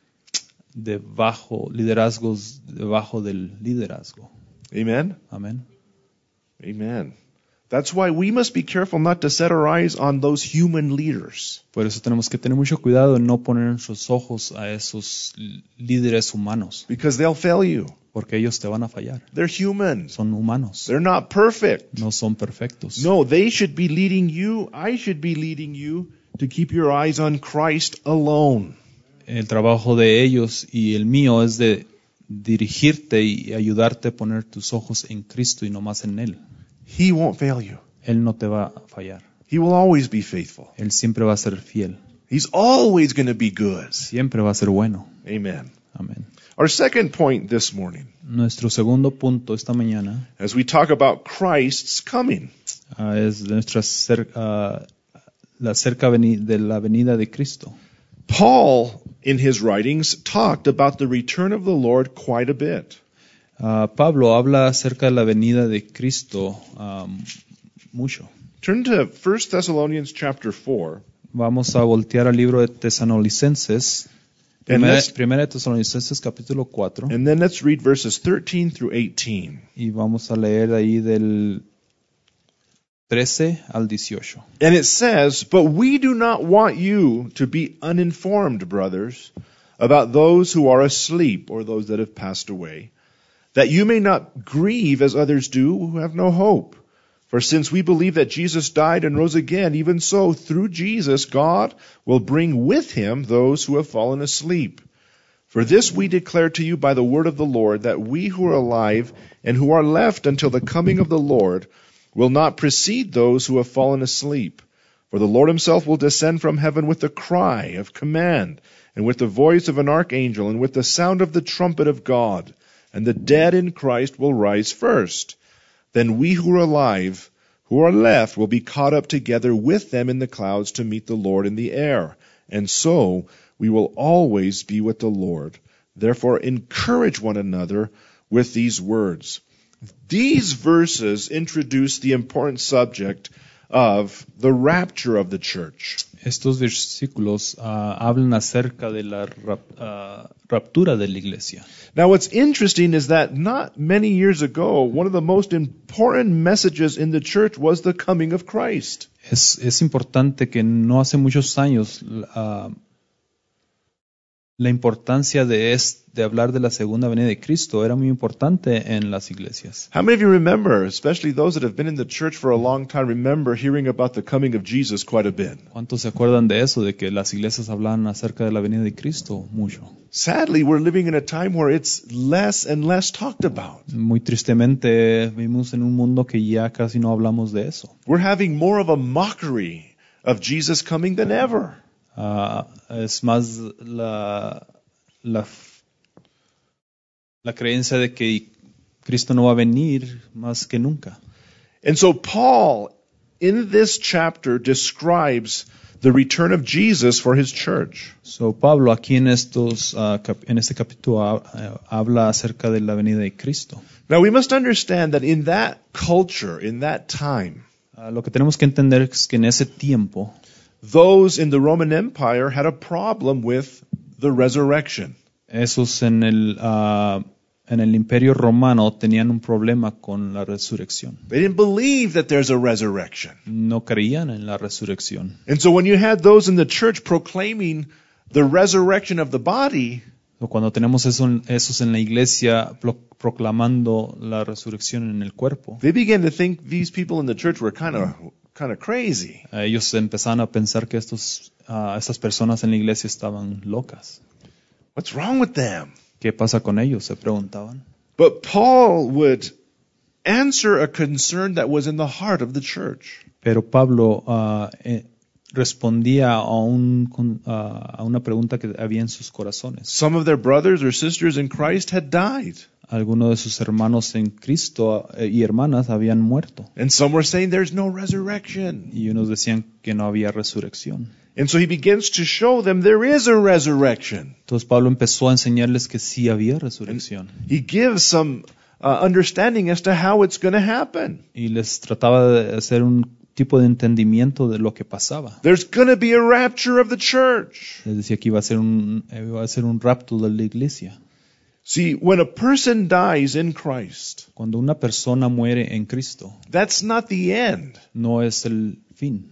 debajo, liderazgos debajo del liderazgo. Amen? Amén. Amen. That's why we must be careful not to set our eyes on those human leaders. Por eso tenemos que tener mucho cuidado en no poner nuestros ojos a esos l- líderes humanos, Because they'll fail you. porque ellos te van a fallar. They're human. Son humanos, They're not perfect. no son perfectos. No, they should be leading you. I should be leading you to keep your eyes on Christ alone. El trabajo de ellos y el mío es de dirigirte y ayudarte a poner tus ojos en Cristo y no más en Él. He won't fail you. Él no te va a fallar. He will always be faithful. Él siempre va a ser fiel. He's always going to be good. Siempre va a ser bueno. Amen. Amén. Our second point this morning, Nuestro segundo punto esta mañana as we talk about Christ's coming, uh, es de nuestra cer- uh, la cerca veni- de la venida de Cristo. Paul, in his writings, talked about the return of the Lord quite a bit. Uh, Pablo habla acerca de la venida de Cristo um, mucho. Turn to First Thessalonians chapter four, Vamos a voltear al libro de Tesalonicenses, And primera, let's- primera de Tesalonicenses capítulo cuatro, and then let's read verses thirteen through eighteen. y vamos a leer ahí del trece al dieciocho. And it says, "But we do not want you to be uninformed, brothers, about those who are asleep or those that have passed away, that you may not grieve as others do who have no hope. For since we believe that Jesus died and rose again, even so, through Jesus, God will bring with him those who have fallen asleep. For this we declare to you by the word of the Lord, that we who are alive and who are left until the coming of the Lord will not precede those who have fallen asleep. For the Lord himself will descend from heaven with a cry of command, and with the voice of an archangel, and with the sound of the trumpet of God. And the dead in Christ will rise first. Then we who are alive, who are left, will be caught up together with them in the clouds to meet the Lord in the air. And so we will always be with the Lord. Therefore encourage one another with these words." These verses introduce the important subject of the rapture of the church. Estos versículos uh, hablan acerca de la rap- uh, raptura de la iglesia. Now, what's interesting is that not many years ago, one of the most important messages in the church was the coming of Christ. Es, es importante que no hace muchos años uh, la importancia de, es, de hablar de la segunda venida de Cristo era muy importante en las iglesias. How many of you remember, especially those that have been in the church for a long time, remember hearing about the coming of Jesus quite a bit? ¿Cuántos se acuerdan de eso, de que las iglesias hablan acerca de la venida de Cristo? Mucho. Sadly, we're living in a time where it's less and less talked about. Muy tristemente vivimos en un mundo que ya casi no hablamos de eso. We're having more of a mockery of Jesus coming than ever. Uh, es más la, la, la creencia de que Cristo no va a venir más que nunca. And so Paul, in this chapter, describes the return of Jesus for his church. So Pablo aquí en estos uh, cap- en este capítulo ha- uh, habla acerca de la venida de Cristo. Now we must understand that in that culture, in that time, Uh, lo que tenemos que entender es que en ese tiempo those in the Roman Empire had a problem with the resurrection. esos en el uh, en el Imperio Romano tenían un problema con la resurrección. They didn't believe that there's a resurrection. No creían en la resurrección. And so when you had those in the church proclaiming the resurrection of the body, O cuando tenemos eso, esos en la iglesia pro- proclamando la resurrección en el cuerpo, they began to think these people in the church were kind of kind of crazy. uh, ellos empezaron a pensar que estos uh, estas personas en la iglesia estaban locas. What's wrong with them? ¿Qué pasa con ellos? Se preguntaban. But Paul would answer a concern that was in the heart of the church. Pero Pablo uh, eh, respondía a, un, con- a a una pregunta que había en sus corazones. Some of their brothers or sisters in Christ had died. Algunos de sus hermanos en Cristo eh, y hermanas habían muerto. And some were saying there's no resurrection. Y unos decían que no había resurrección. And so he begins to show them there is a resurrection. Entonces Pablo empezó a enseñarles que sí había resurrección. He gives some uh, understanding as to how it's going to happen. Y les trataba de hacer un tipo de entendimiento de lo que pasaba. There's going to be a rapture of the church. Les decía que iba a ser un, iba a ser un rapto de la iglesia. See, when a person dies in Christ, Cuando una persona muere en Cristo, that's not the end. no es el fin.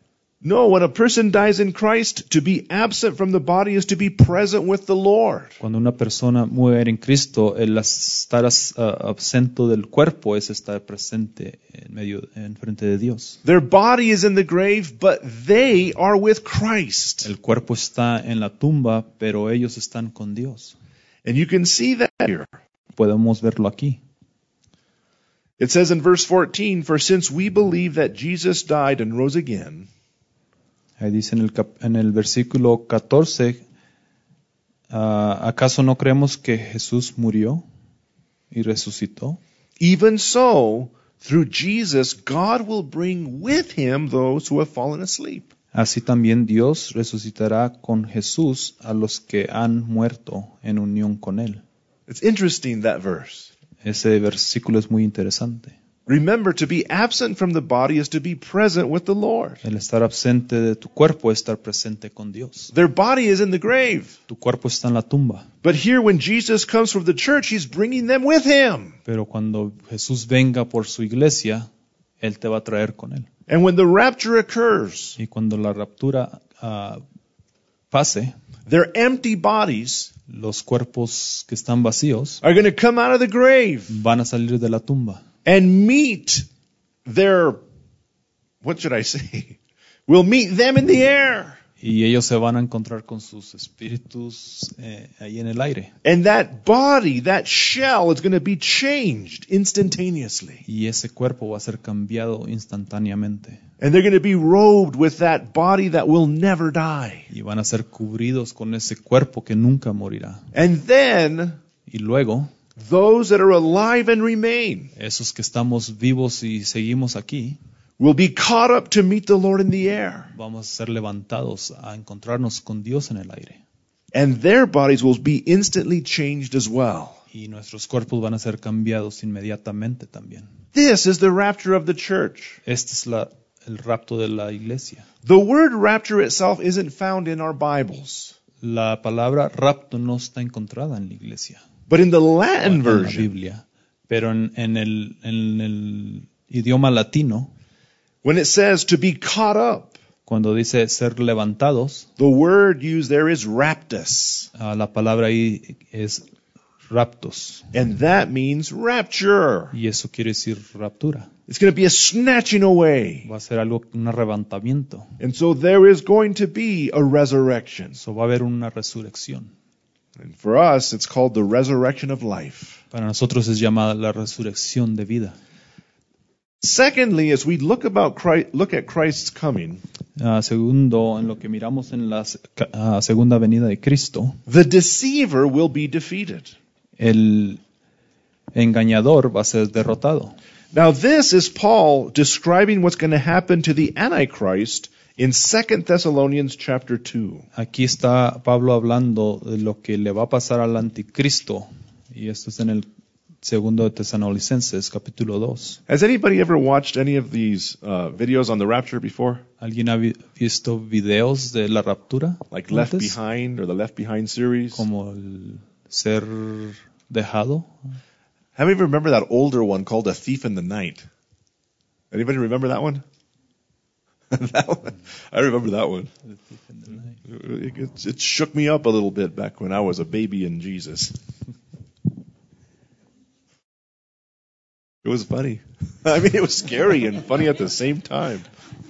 No, when a person dies in Christ, to be absent from the body is to be present with the Lord. Cuando una persona muere en Cristo, el estar as- uh, absento del cuerpo es estar presente en medio, en frente de Dios. Their body is in the grave, but they are with Christ. El cuerpo está en la tumba, pero ellos están con Dios. And you can see that here. Podemos verlo aquí. It says in verse fourteen, "For since we believe that Jesus died and rose again, Ahí dice en el, cap- en el versículo catorce, ah, ¿acaso no creemos que Jesús murió y resucitó? Even so, through Jesus, God will bring with him those who have fallen asleep. Así también Dios resucitará con Jesús a los que han muerto en unión con Él. It's interesting, that verse. Ese versículo es muy interesante. Remember, to be absent from the body is to be present with the Lord. El estar ausente de tu cuerpo es estar presente con Dios. Their body is in the grave. Tu cuerpo está en la tumba. But here, when Jesus comes from the church, he's bringing them with him. Pero cuando Jesús venga por su iglesia, Él te va a traer con Él. And when the rapture occurs, Y cuando la raptura ah, pase, their empty bodies los cuerpos que están vacíos are going to come out of the grave van a salir de la tumba and meet their, what should I say? We'll meet them in the air. y ellos se van a encontrar con sus espíritus eh, ahí en el aire. And that body, that shell, is going to be changed instantaneously. Y ese cuerpo va a ser cambiado instantáneamente. And they're going to be robed with that body that will never die. Y van a ser cubridos con ese cuerpo que nunca morirá. And then, Y luego, those that are alive and remain esos que estamos vivos y seguimos aquí, will be caught up to meet the Lord in the air. vamos a ser levantados a encontrarnos con Dios en el aire. And their bodies will be instantly changed as well. Y nuestros cuerpos van a ser cambiados inmediatamente también. This is the rapture of the church. Este es la, el rapto de la iglesia. The word rapture itself isn't found in our Bibles. La palabra rapto no está encontrada en la iglesia, But in the o Latin en la version, Biblia. Pero en, en el, en el idioma latino, when it says to be caught up, cuando dice ser levantados, the word used there is raptus. ah, la palabra ahí es raptos. And that means rapture. Y eso quiere decir raptura. It's going to be a snatching away. Va a ser algo, un arrebatamiento. And so there is going to be a resurrection. So va a haber una resurrección. And for us, it's called the resurrection of life. Para nosotros es llamada la resurrección de vida. Secondly, as we look about Christ, look at Christ's coming, Ah, segundo, en lo que miramos en la se- ca- ah, segunda venida de Cristo, the deceiver will be defeated. el engañador va a ser derrotado. Now, this is Paul describing what's going to happen to the Antichrist in Second Thessalonians chapter two. Aquí está Pablo hablando de lo que le va a pasar al anticristo, y esto es en el segundo de Tesanolicenses, capítulo dos. Has anybody ever watched any of these uh, videos on the rapture before? ¿Alguien ha vi- visto videos de la raptura? Like Left antes? Behind or the Left Behind series? Como el ser dejado. How many of you remember that older one called A Thief in the Night? Anybody remember that one? That one? I remember that one. It, it, it shook me up a little bit back when I was a baby in Jesus. It was funny. I mean, it was scary and funny at the same time.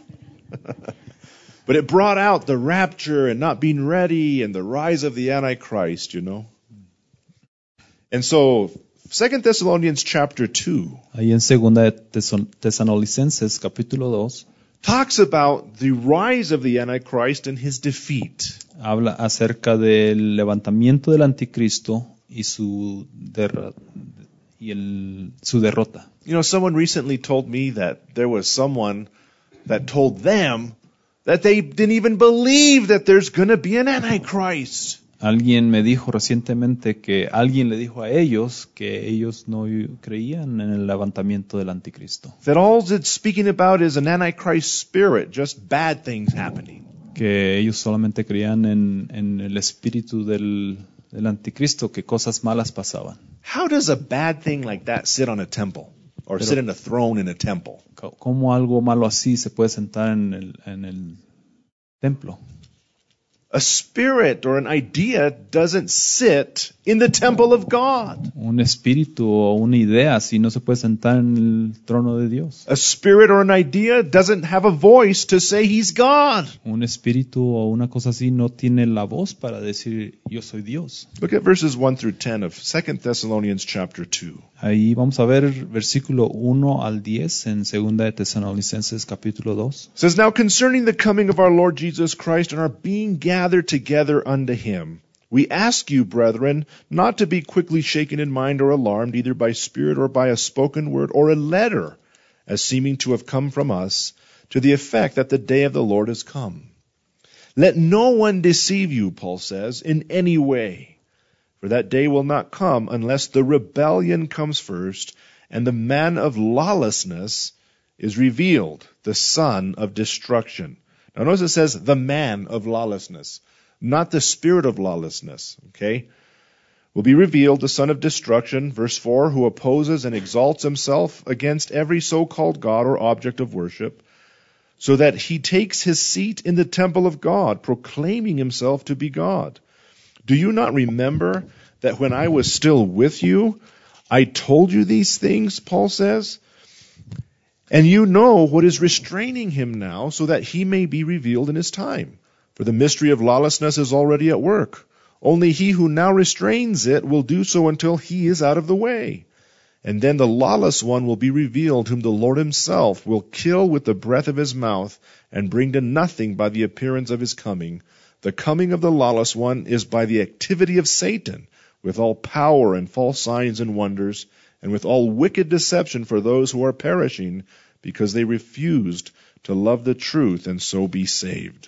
But it brought out the rapture and not being ready and the rise of the Antichrist, you know. And so, Second Thessalonians chapter two Ahí en segunda de Teson- Tesanolicenses, capítulo dos, talks about the rise of the Antichrist and his defeat. habla acerca del levantamiento del anticristo y su, derra- y el- su derrota. You know, someone recently told me that there was someone that told them that they didn't even believe that there's going to be an Antichrist. Alguien me dijo recientemente que alguien le dijo a ellos que ellos no creían en el levantamiento del anticristo, That all it's speaking about is an Antichrist spirit, just bad things happening. que ellos solamente creían en, en el espíritu del, del anticristo, que cosas malas pasaban. How does a bad thing like that sit on a temple or Pero- sit in a throne in a temple? ¿Cómo algo malo así se puede sentar en el, en el templo? A spirit or an idea doesn't sit in the temple of God. Un espíritu o una idea así no se puede sentar en el trono de Dios. A spirit or an idea doesn't have a voice to say he's God. Un espíritu o una cosa así no tiene la voz para decir yo soy Dios. Look at verses one through ten of Second Thessalonians chapter two. Ahí vamos a ver versículo uno al diez en segunda de Tesalonicenses capítulo dos. It says, "Now concerning the coming of our Lord Jesus Christ and our being gathered together unto him, we ask you, brethren, not to be quickly shaken in mind or alarmed, either by spirit or by a spoken word or a letter, as seeming to have come from us, to the effect that the day of the Lord is come. Let no one deceive you," Paul says, "in any way. For that day will not come unless the rebellion comes first, and the man of lawlessness is revealed, the son of destruction." Now notice it says the man of lawlessness, not the spirit of lawlessness, okay? "Will be revealed, the son of destruction," verse four, "who opposes and exalts himself against every so-called God or object of worship, so that he takes his seat in the temple of God, proclaiming himself to be God. Do you not remember that when I was still with you, I told you these things," Paul says? "And you know what is restraining him now, so that he may be revealed in his time. For the mystery of lawlessness is already at work. Only he who now restrains it will do so until he is out of the way. And then the lawless one will be revealed, whom the Lord himself will kill with the breath of his mouth, and bring to nothing by the appearance of his coming. The coming of the lawless one is by the activity of Satan, with all power and false signs and wonders, and with all wicked deception for those who are perishing, because they refused to love the truth and so be saved."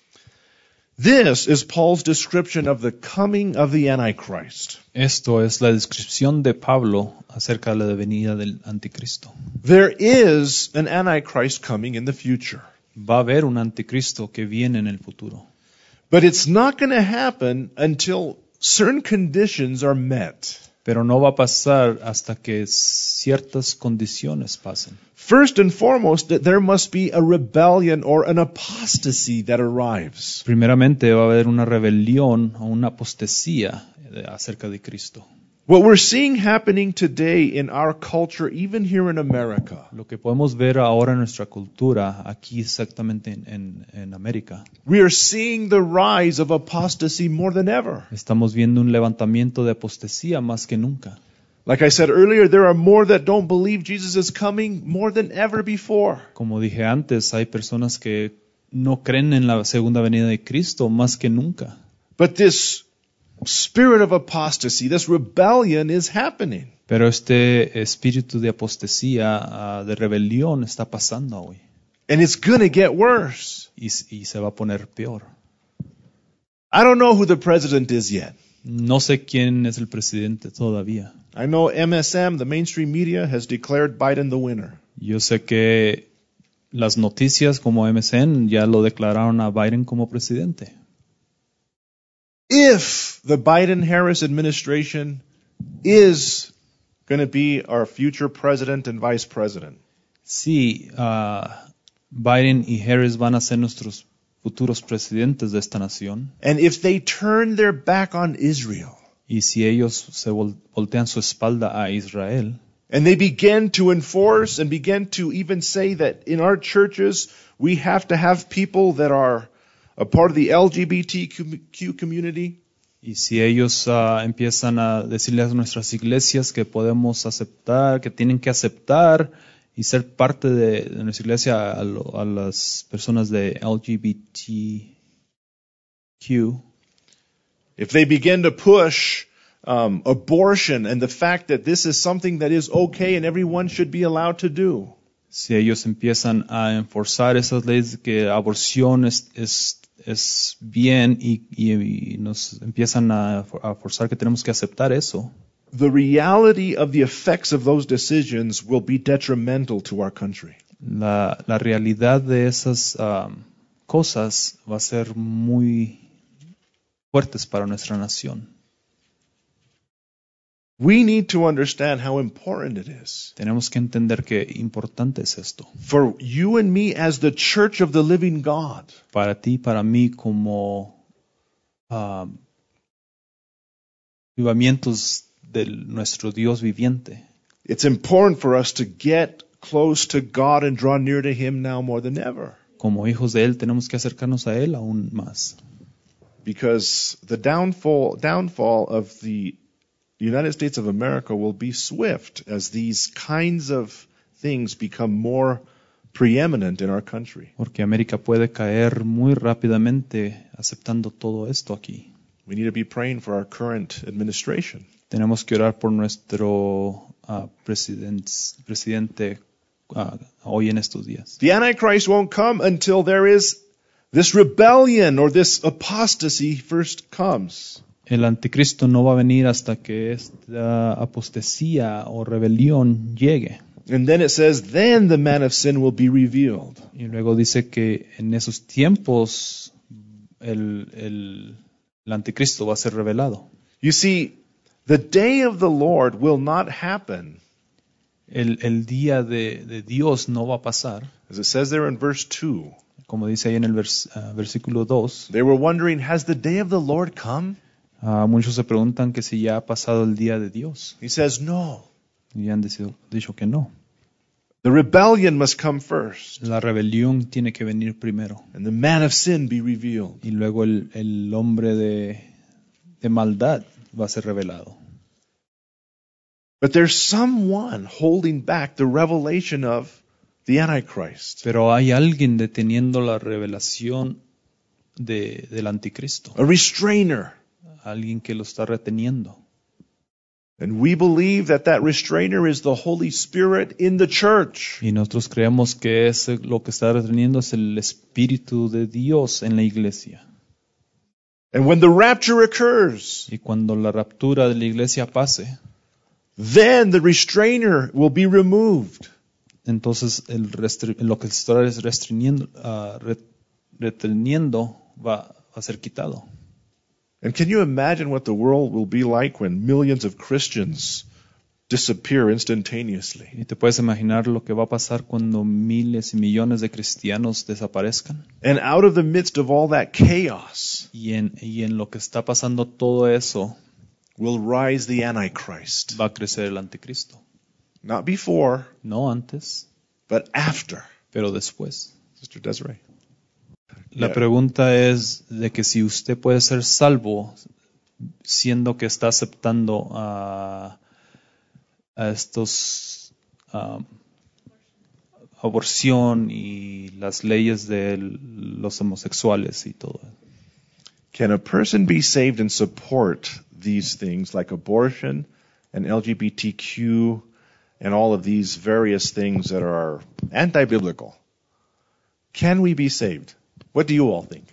This is Paul's description of the coming of the Antichrist. Esto es la descripción de Pablo acerca de la venida del anticristo. There is an Antichrist coming in the future. Va a haber un anticristo que viene en el futuro. But it's not going to happen until certain conditions are met. Pero no va a pasar hasta que ciertas condiciones pasen. First and foremost, that there must be a rebellion or an apostasy that arrives. Primeramente va a haber una rebelión o una apostasía acerca de Cristo. What we're seeing happening today in our culture, even here in America, Lo que podemos ver ahora en nuestra cultura, aquí exactamente en, en, en América, we are seeing the rise of apostasy more than ever. estamos viendo un levantamiento de apostasía más que nunca. Like I said earlier, there are more that don't believe Jesus is coming more than ever before. Como dije antes, hay personas que no creen en la segunda venida de Cristo más que nunca. But this spirit of apostasy, this rebellion is happening. Pero este espíritu de apostasía, uh, de rebelión, está pasando hoy. And it's going to get worse. Y, y se va a poner peor. I don't know who the president is yet. No sé quién es el presidente todavía. I know M S M, the mainstream media, has declared Biden the winner. Yo sé que las noticias como M S N ya lo declararon a Biden como presidente. If the Biden-Harris administration is going to be our future president and vice president, Sí, uh, Biden y Harris van a ser nuestros futuros presidentes de esta nación. and if they turn their back on Israel, Y si ellos se vol- voltean su espalda a Israel, and they begin to enforce and begin to even say that in our churches we have to have people that are a part of the L G B T Q community, y si ellos uh, empiezan a decirle a nuestras iglesias que podemos aceptar, que tienen que aceptar y ser parte de, de nuestra iglesia a, lo- a las personas de L G B T Q, if they begin to push um, abortion and the fact that this is something that is okay and everyone should be allowed to do, si ellos empiezan a enforzar esas leyes de que aborción es, es, es bien y, y- y nos empiezan a, a forzar que tenemos que aceptar eso, the reality of the effects of those decisions will be detrimental to our country. la, la realidad de esas um, cosas va a ser muy fuertes para nuestra nación. We need to understand how important it is Tenemos que entender qué importante es esto. for you and me as the church of the living God Para ti, para mí, como um, avivamientos de nuestro Dios viviente. It's important for us to get close to God and draw near to Him now more than ever. Como hijos de Él tenemos que acercarnos a Él aún más. Because the downfall, downfall of the the United States of America will be swift as these kinds of things become more preeminent in our country. Porque América puede caer muy rápidamente aceptando todo esto aquí. We need to be praying for our current administration. Tenemos que orar por nuestro uh, presidente, presidente uh, hoy en estos días. The Antichrist won't come until there is this rebellion or this apostasy first comes. El anticristo no va a venir hasta que esta apostasía o rebelión llegue. And then it says, then the man of sin will be revealed. Y luego dice que en esos tiempos el, el, el anticristo va a ser revelado. You see, the day of the Lord will not happen, El, el día de, de Dios no va a pasar, as it says there in verse two. como dice ahí en el vers, uh, versículo dos. They were wondering, has the day of the Lord come? Uh, muchos se preguntan que si ya ha pasado el día de Dios. He says, no. Y han decido, dicho que no. The rebellion must come first, La rebelión tiene que venir primero. and the man of sin be revealed. Y luego el, el hombre de, de maldad va a ser revelado. But there's someone holding back the revelation of the Antichrist. Pero hay alguien deteniendo la revelación de, del anticristo. A restrainer. Alguien que lo está reteniendo. And we believe that that restrainer is the Holy Spirit in the church. Y nosotros creemos que es lo que está reteniendo es el Espíritu de Dios en la iglesia. And when the rapture occurs, Y cuando la raptura de la iglesia pase, then the restrainer will be removed. entonces el restri- lo que se está restringiendo, uh, re- reteniendo va a ser quitado. And can you imagine what the world will be like when millions of Christians disappear instantaneously? Y te puedes imaginar lo que va a pasar cuando miles y millones de cristianos desaparezcan. And out of the midst of all that chaos Y en, y en lo que está pasando todo eso, will rise the Antichrist. va a crecer el anticristo. Not before, No antes, but after. pero después. Sister Desiree. La Yeah. pregunta es de que si usted puede ser salvo siendo que está aceptando a, a estos um, aborción y las leyes de los homosexuales y todo. Can a person be saved and support these things like abortion and L G B T Q and all of these various things that are anti-biblical? Can we be saved? What do you all think?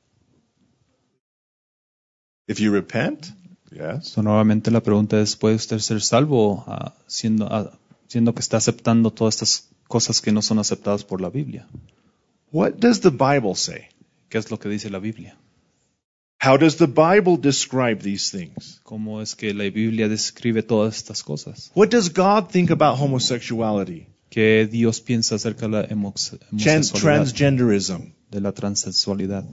If you repent, yes. So, nuevamente la pregunta es, ¿puede usted ser salvo uh, siendo, uh, siendo que está aceptando todas estas cosas que no son aceptadas por la Biblia? What does the Bible say? ¿Qué es lo que dice la Biblia? How does the Bible describe these things? ¿Cómo es que la Biblia describe todas estas cosas? What does God think about homosexuality? ¿Qué Dios piensa acerca de la homox- Trans- homosexualidad, transgenderism? de la transexualidad,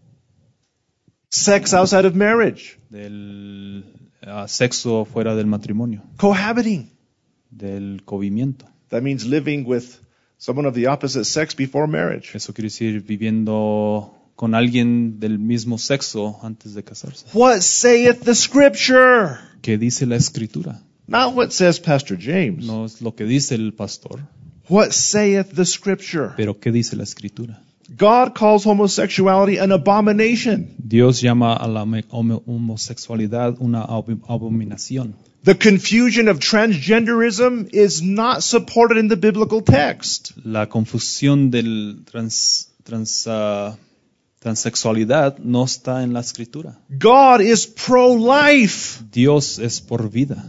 Sex outside of marriage? del uh, sexo fuera del matrimonio, Cohabiting? del covimiento? That means living with someone of the opposite sex before marriage. Eso quiere decir viviendo con alguien del mismo sexo antes de casarse. What saith the Scripture? ¿Qué dice la Escritura? Not what says Pastor James. No es lo que dice el pastor, What saith the Scripture? pero ¿qué dice la Escritura? God calls homosexuality an abomination. Dios llama a la hom- homo- homosexualidad una ab- abominación. The confusion of transgenderism is not supported in the biblical text. La confusión del trans, trans, ah, transexualidad no está en la Escritura. God is pro-life. Dios es por vida.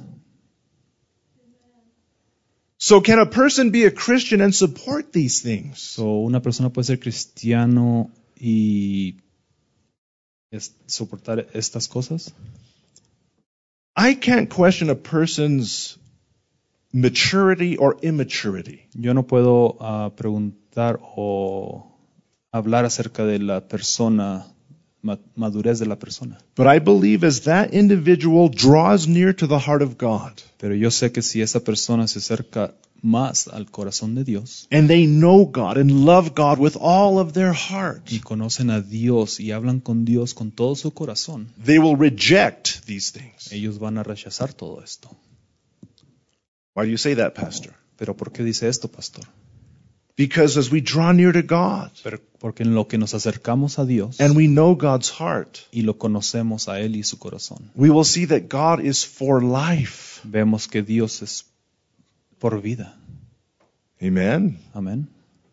So can a person be a Christian and support these things? So, una persona puede ser cristiano y es- soportar estas cosas. I can't question a person's maturity or immaturity. Yo no puedo ah, preguntar o hablar acerca de la persona, ma- madurez de la persona. But I believe as that individual draws near to the heart of God, Pero yo sé que si esa persona se acerca más al corazón de Dios and they know God and love God with all of their heart, y conocen a Dios y hablan con Dios con todo su corazón, they will reject these things. ellos van a rechazar todo esto. Why do you say that, Pastor? ¿Pero por qué dice esto, pastor? Because as we draw near to God Pero porque en lo que nos acercamos a Dios and we know God's heart, y lo conocemos a Él y su corazón, we will see that God is for life. vemos que Dios es por vida. Amen. Amén.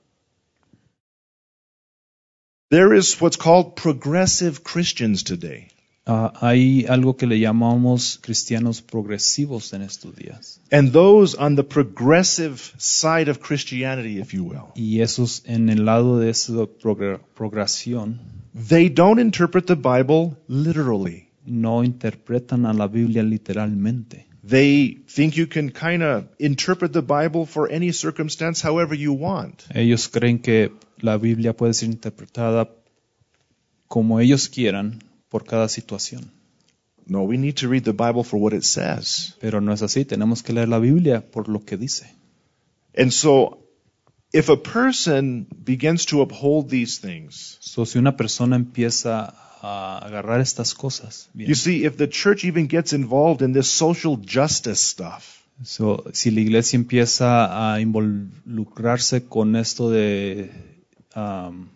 There is what's called progressive Christians today. Ah, hay algo que le llamamos cristianos progresivos en estos días. And those on the progressive side of Christianity, if you will, Y esos en el lado de esa progre- progresión they don't interpret the Bible literally. no interpretan a la Biblia literalmente. They think you can kind of interpret the Bible for any circumstance however you want. Ellos creen que la Biblia puede ser interpretada como ellos quieran por cada situación. No, we need to read the Bible for what it says. Pero no es así, tenemos que leer la Biblia por lo que dice. And so, if a person begins to uphold these things, So, si una persona empieza a agarrar estas cosas, bien. you see, if the church even gets involved in this social justice stuff, So, si la iglesia empieza a involucrarse con esto de um,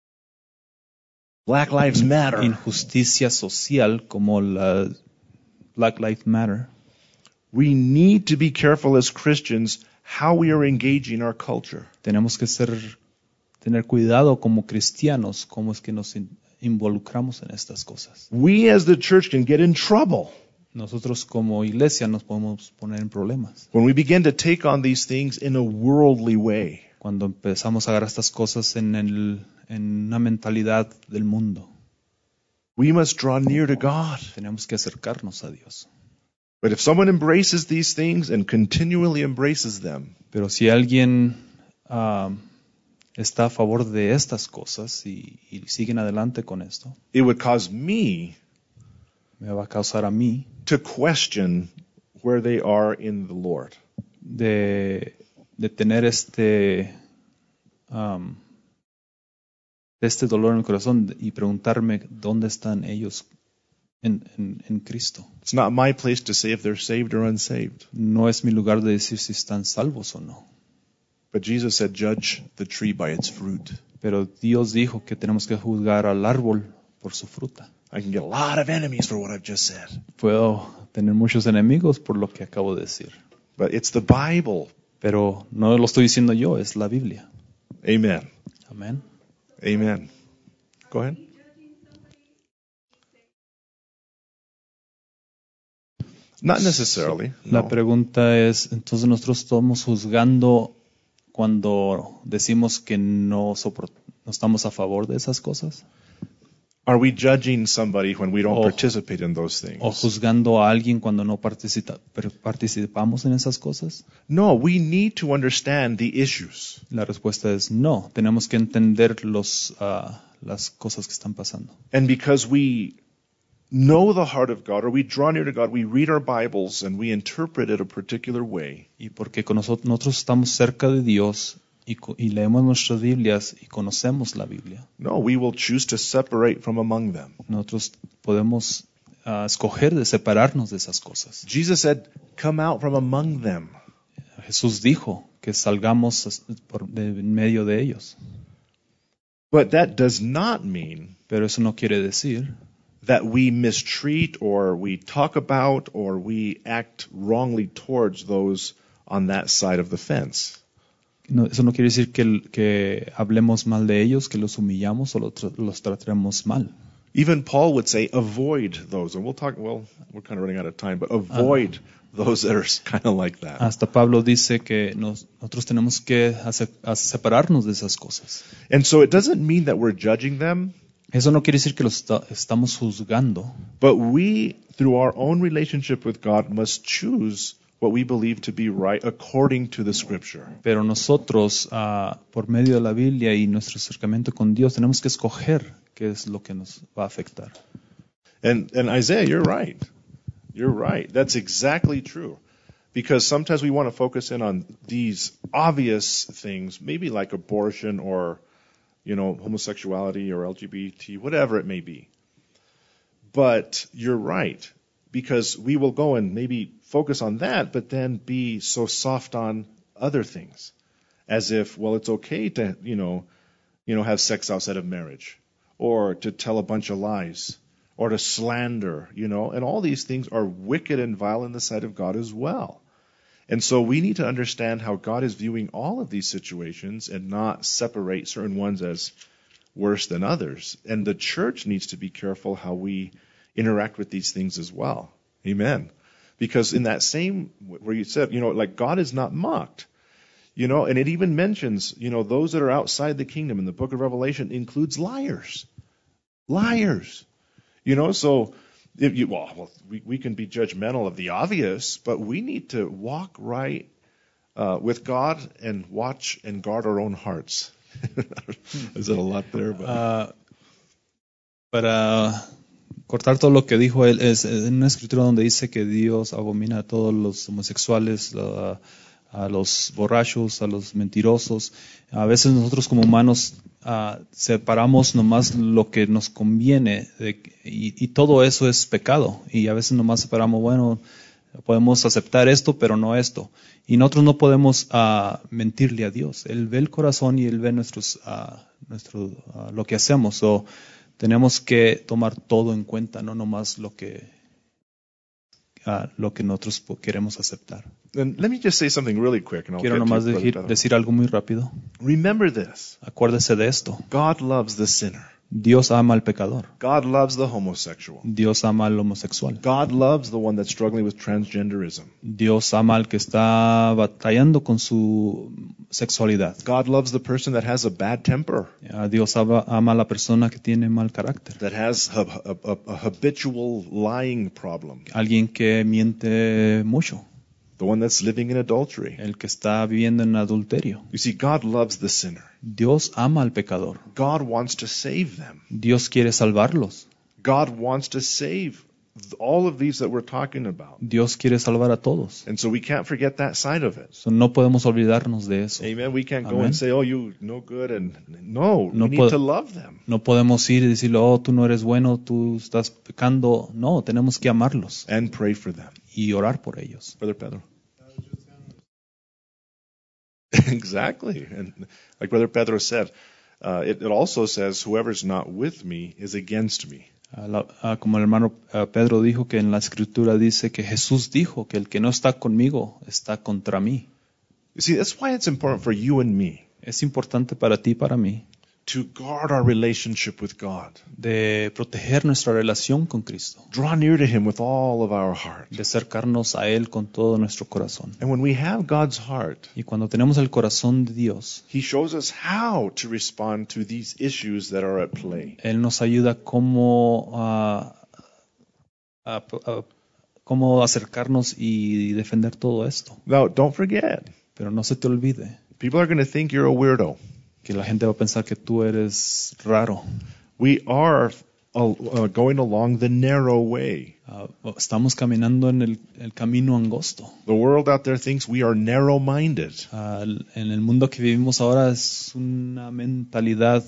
Black Lives Matter, injusticia social como la Black Lives Matter, we need to be careful as Christians how we are engaging our culture. tenemos que ser, tener cuidado como cristianos, cómo es que nos in- involucramos en estas cosas. We as the church can get in trouble Nosotros como iglesia nos podemos poner en problemas when we begin to take on these things in a worldly way. cuando empezamos a agarrar estas cosas en, el, en una mentalidad del mundo. We must draw near to God. Tenemos que acercarnos a Dios. But if someone embraces these things and continually embraces them, Pero si alguien ah, está a favor de estas cosas y, y siguen adelante con esto, it would cause me me va a causar a mí to question where they are in the Lord. de, de tener este, um, este dolor en el corazón y preguntarme dónde están ellos en, en, en Cristo. It's not my place to say if they're saved or unsaved. No es mi lugar de decir si están salvos o no. But Jesus said, judge the tree by its fruit. Pero Dios dijo que tenemos que juzgar al árbol por su fruta. I can get a lot of enemies for what I've just said. Puedo tener muchos enemigos por lo que acabo de decir. But it's the Bible. Pero no lo estoy diciendo yo, es la Biblia. Amen. Amén. Amen. Go ahead. Not necessarily. La No. pregunta es, entonces nosotros estamos juzgando cuando decimos que no, sopor- no estamos a favor de esas cosas, Are we judging somebody when we don't O- participate in those things? o juzgando a alguien cuando no participa- per- participamos en esas cosas. No, we need to understand the issues. La respuesta es no, tenemos que entender los, ah, las cosas que están pasando. And because we know the heart of God, or we draw near to God, we read our Bibles and we interpret it a particular way, Y porque con nosotros, nosotros estamos cerca de Dios y, co- y leemos nuestras Biblias y conocemos la Biblia, no, we will choose to separate from among them. nosotros podemos ah, escoger de separarnos de esas cosas. Jesus said, come out from among them. Jesús dijo que salgamos as- por de en medio de ellos, But that does not mean pero eso no quiere decir that we mistreat or we talk about or we act wrongly towards those on that side of the fence. no, eso no quiere decir que, el- que hablemos mal de ellos, que los humillamos o los, tra- los tratemos mal. Even Paul would say, avoid those. And we'll talk, well, we're kind of running out of time, but avoid those that are kind of like that. Hasta Pablo dice que nos- nosotros tenemos que hace- a separarnos de esas cosas. And so it doesn't mean that we're judging them, Eso no quiere decir que los esta- estamos juzgando, but we, through our own relationship with God, must choose what we believe to be right according to the Scripture. pero nosotros, ah, por medio de la Biblia y nuestro acercamiento con Dios, tenemos que escoger qué es lo que nos va a afectar. And, and Isaiah, you're right. You're right. That's exactly true. Because sometimes we want to focus in on these obvious things, maybe like abortion or, you know, homosexuality or L G B T, whatever it may be. But you're right, because we will go and maybe focus on that, but then be so soft on other things, as if, well, it's okay to, you know, you know, have sex outside of marriage, or to tell a bunch of lies, or to slander, you know, and all these things are wicked and vile in the sight of God as well. And so we need to understand how God is viewing all of these situations and not separate certain ones as worse than others. And the church needs to be careful how we interact with these things as well. Amen. Because in that same, where you said, you know, like God is not mocked. You know, and it even mentions, you know, those that are outside the kingdom in the book of Revelation includes liars. Liars. You know, so if you, well, well we, we can be judgmental of the obvious, but we need to walk right uh, with God and watch and guard our own hearts. Is that a lot there? But... Uh, para cortar todo lo que dijo él, es en una escritura donde dice que Dios abomina a todos los homosexuales, uh, a los borrachos, a los mentirosos. A veces nosotros como humanos uh, separamos nomás lo que nos conviene de, y, y todo eso es pecado. Y a veces nomás separamos, bueno, podemos aceptar esto, pero no esto. Y nosotros no podemos uh, mentirle a Dios. Él ve el corazón y Él ve nuestros, uh, nuestro, uh, lo que hacemos. So, tenemos que tomar todo en cuenta, no nomás lo que Uh, lo que nosotros queremos aceptar. And let me just say something really quick, and I'll Quiero get nomás to you, decir, decir algo muy rápido. Remember this. Acuérdese de esto. God loves the sinner. Dios ama al pecador. God loves the homosexual. Dios ama al homosexual. God loves the one that's struggling with transgenderism. Dios ama al que está batallando con su sexualidad. God loves the person that has a bad temper. Uh, Dios ama, ama a la persona que tiene mal carácter. That has a, a, a, a habitual lying problem. Alguien que miente mucho. The one that's living in adultery. El que está viviendo en adulterio. You see, God loves the sinner. Dios ama al pecador. God wants to save them. Dios quiere salvarlos. God wants to save all of these that we're talking about. Dios quiere salvar a todos. And so we can't forget that side of it. So no podemos olvidarnos de eso. Amen. We can't go Amen. and say, oh, you no good. And no, No we need pod- to love them. No podemos ir y decirle, oh, tú no eres bueno, tú estás pecando. No, tenemos que amarlos And pray for them. y orar por ellos. Brother Pedro. Exactly. And like Brother Pedro said, uh, it, it also says, whoever's not with me is against me. Uh, la, uh, como el hermano uh, Pedro dijo que en la escritura dice que Jesús dijo que el que no está conmigo está contra mí. You see, that's why it's important for you and me Es importante para ti y para mí to guard our relationship with God. de proteger nuestra relación con Cristo, Draw near to Him with all of our heart. de acercarnos a Él con todo nuestro corazón. And when we have God's heart, Y cuando tenemos el corazón de Dios, He shows us how to respond to these issues that are at play. Él nos ayuda cómo, uh, a, a, cómo acercarnos y defender todo esto. Now, don't forget, Pero no se te olvide people are going to think you're a weirdo. que la gente va a pensar que tú eres raro. We are uh, uh, going along the narrow way. Uh, estamos caminando en el, el camino angosto. The world out there thinks we are narrow-minded. Uh, en el mundo que vivimos ahora es una mentalidad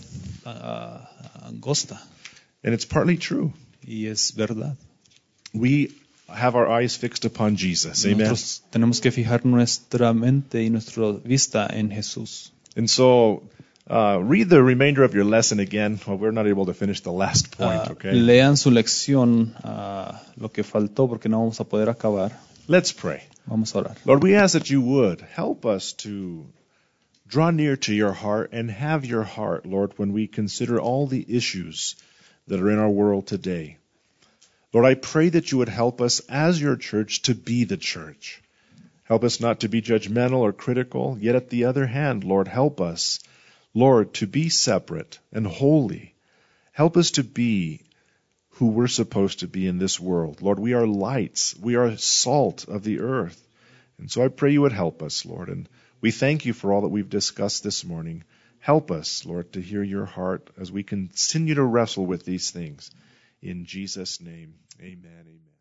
uh, angosta. And it's partly true. Y es verdad. We have our eyes fixed upon Jesus. Amen. Nosotros tenemos que fijar nuestra mente y nuestra vista en Jesús. And so, uh, read the remainder of your lesson again. Well, we're not able to finish the last point, Uh, okay? lean su lección, uh, lo que faltó, porque no vamos a poder acabar. Let's pray. Vamos a orar. Lord, we ask that you would help us to draw near to your heart and have your heart, Lord, when we consider all the issues that are in our world today. Lord, I pray that you would help us as your church to be the church. Help us not to be judgmental or critical, yet at the other hand, Lord, help us, Lord, to be separate and holy. Help us to be who we're supposed to be in this world. Lord, we are lights. We are salt of the earth. And so I pray you would help us, Lord. And we thank you for all that we've discussed this morning. Help us, Lord, to hear your heart as we continue to wrestle with these things. In Jesus' name, amen, amen.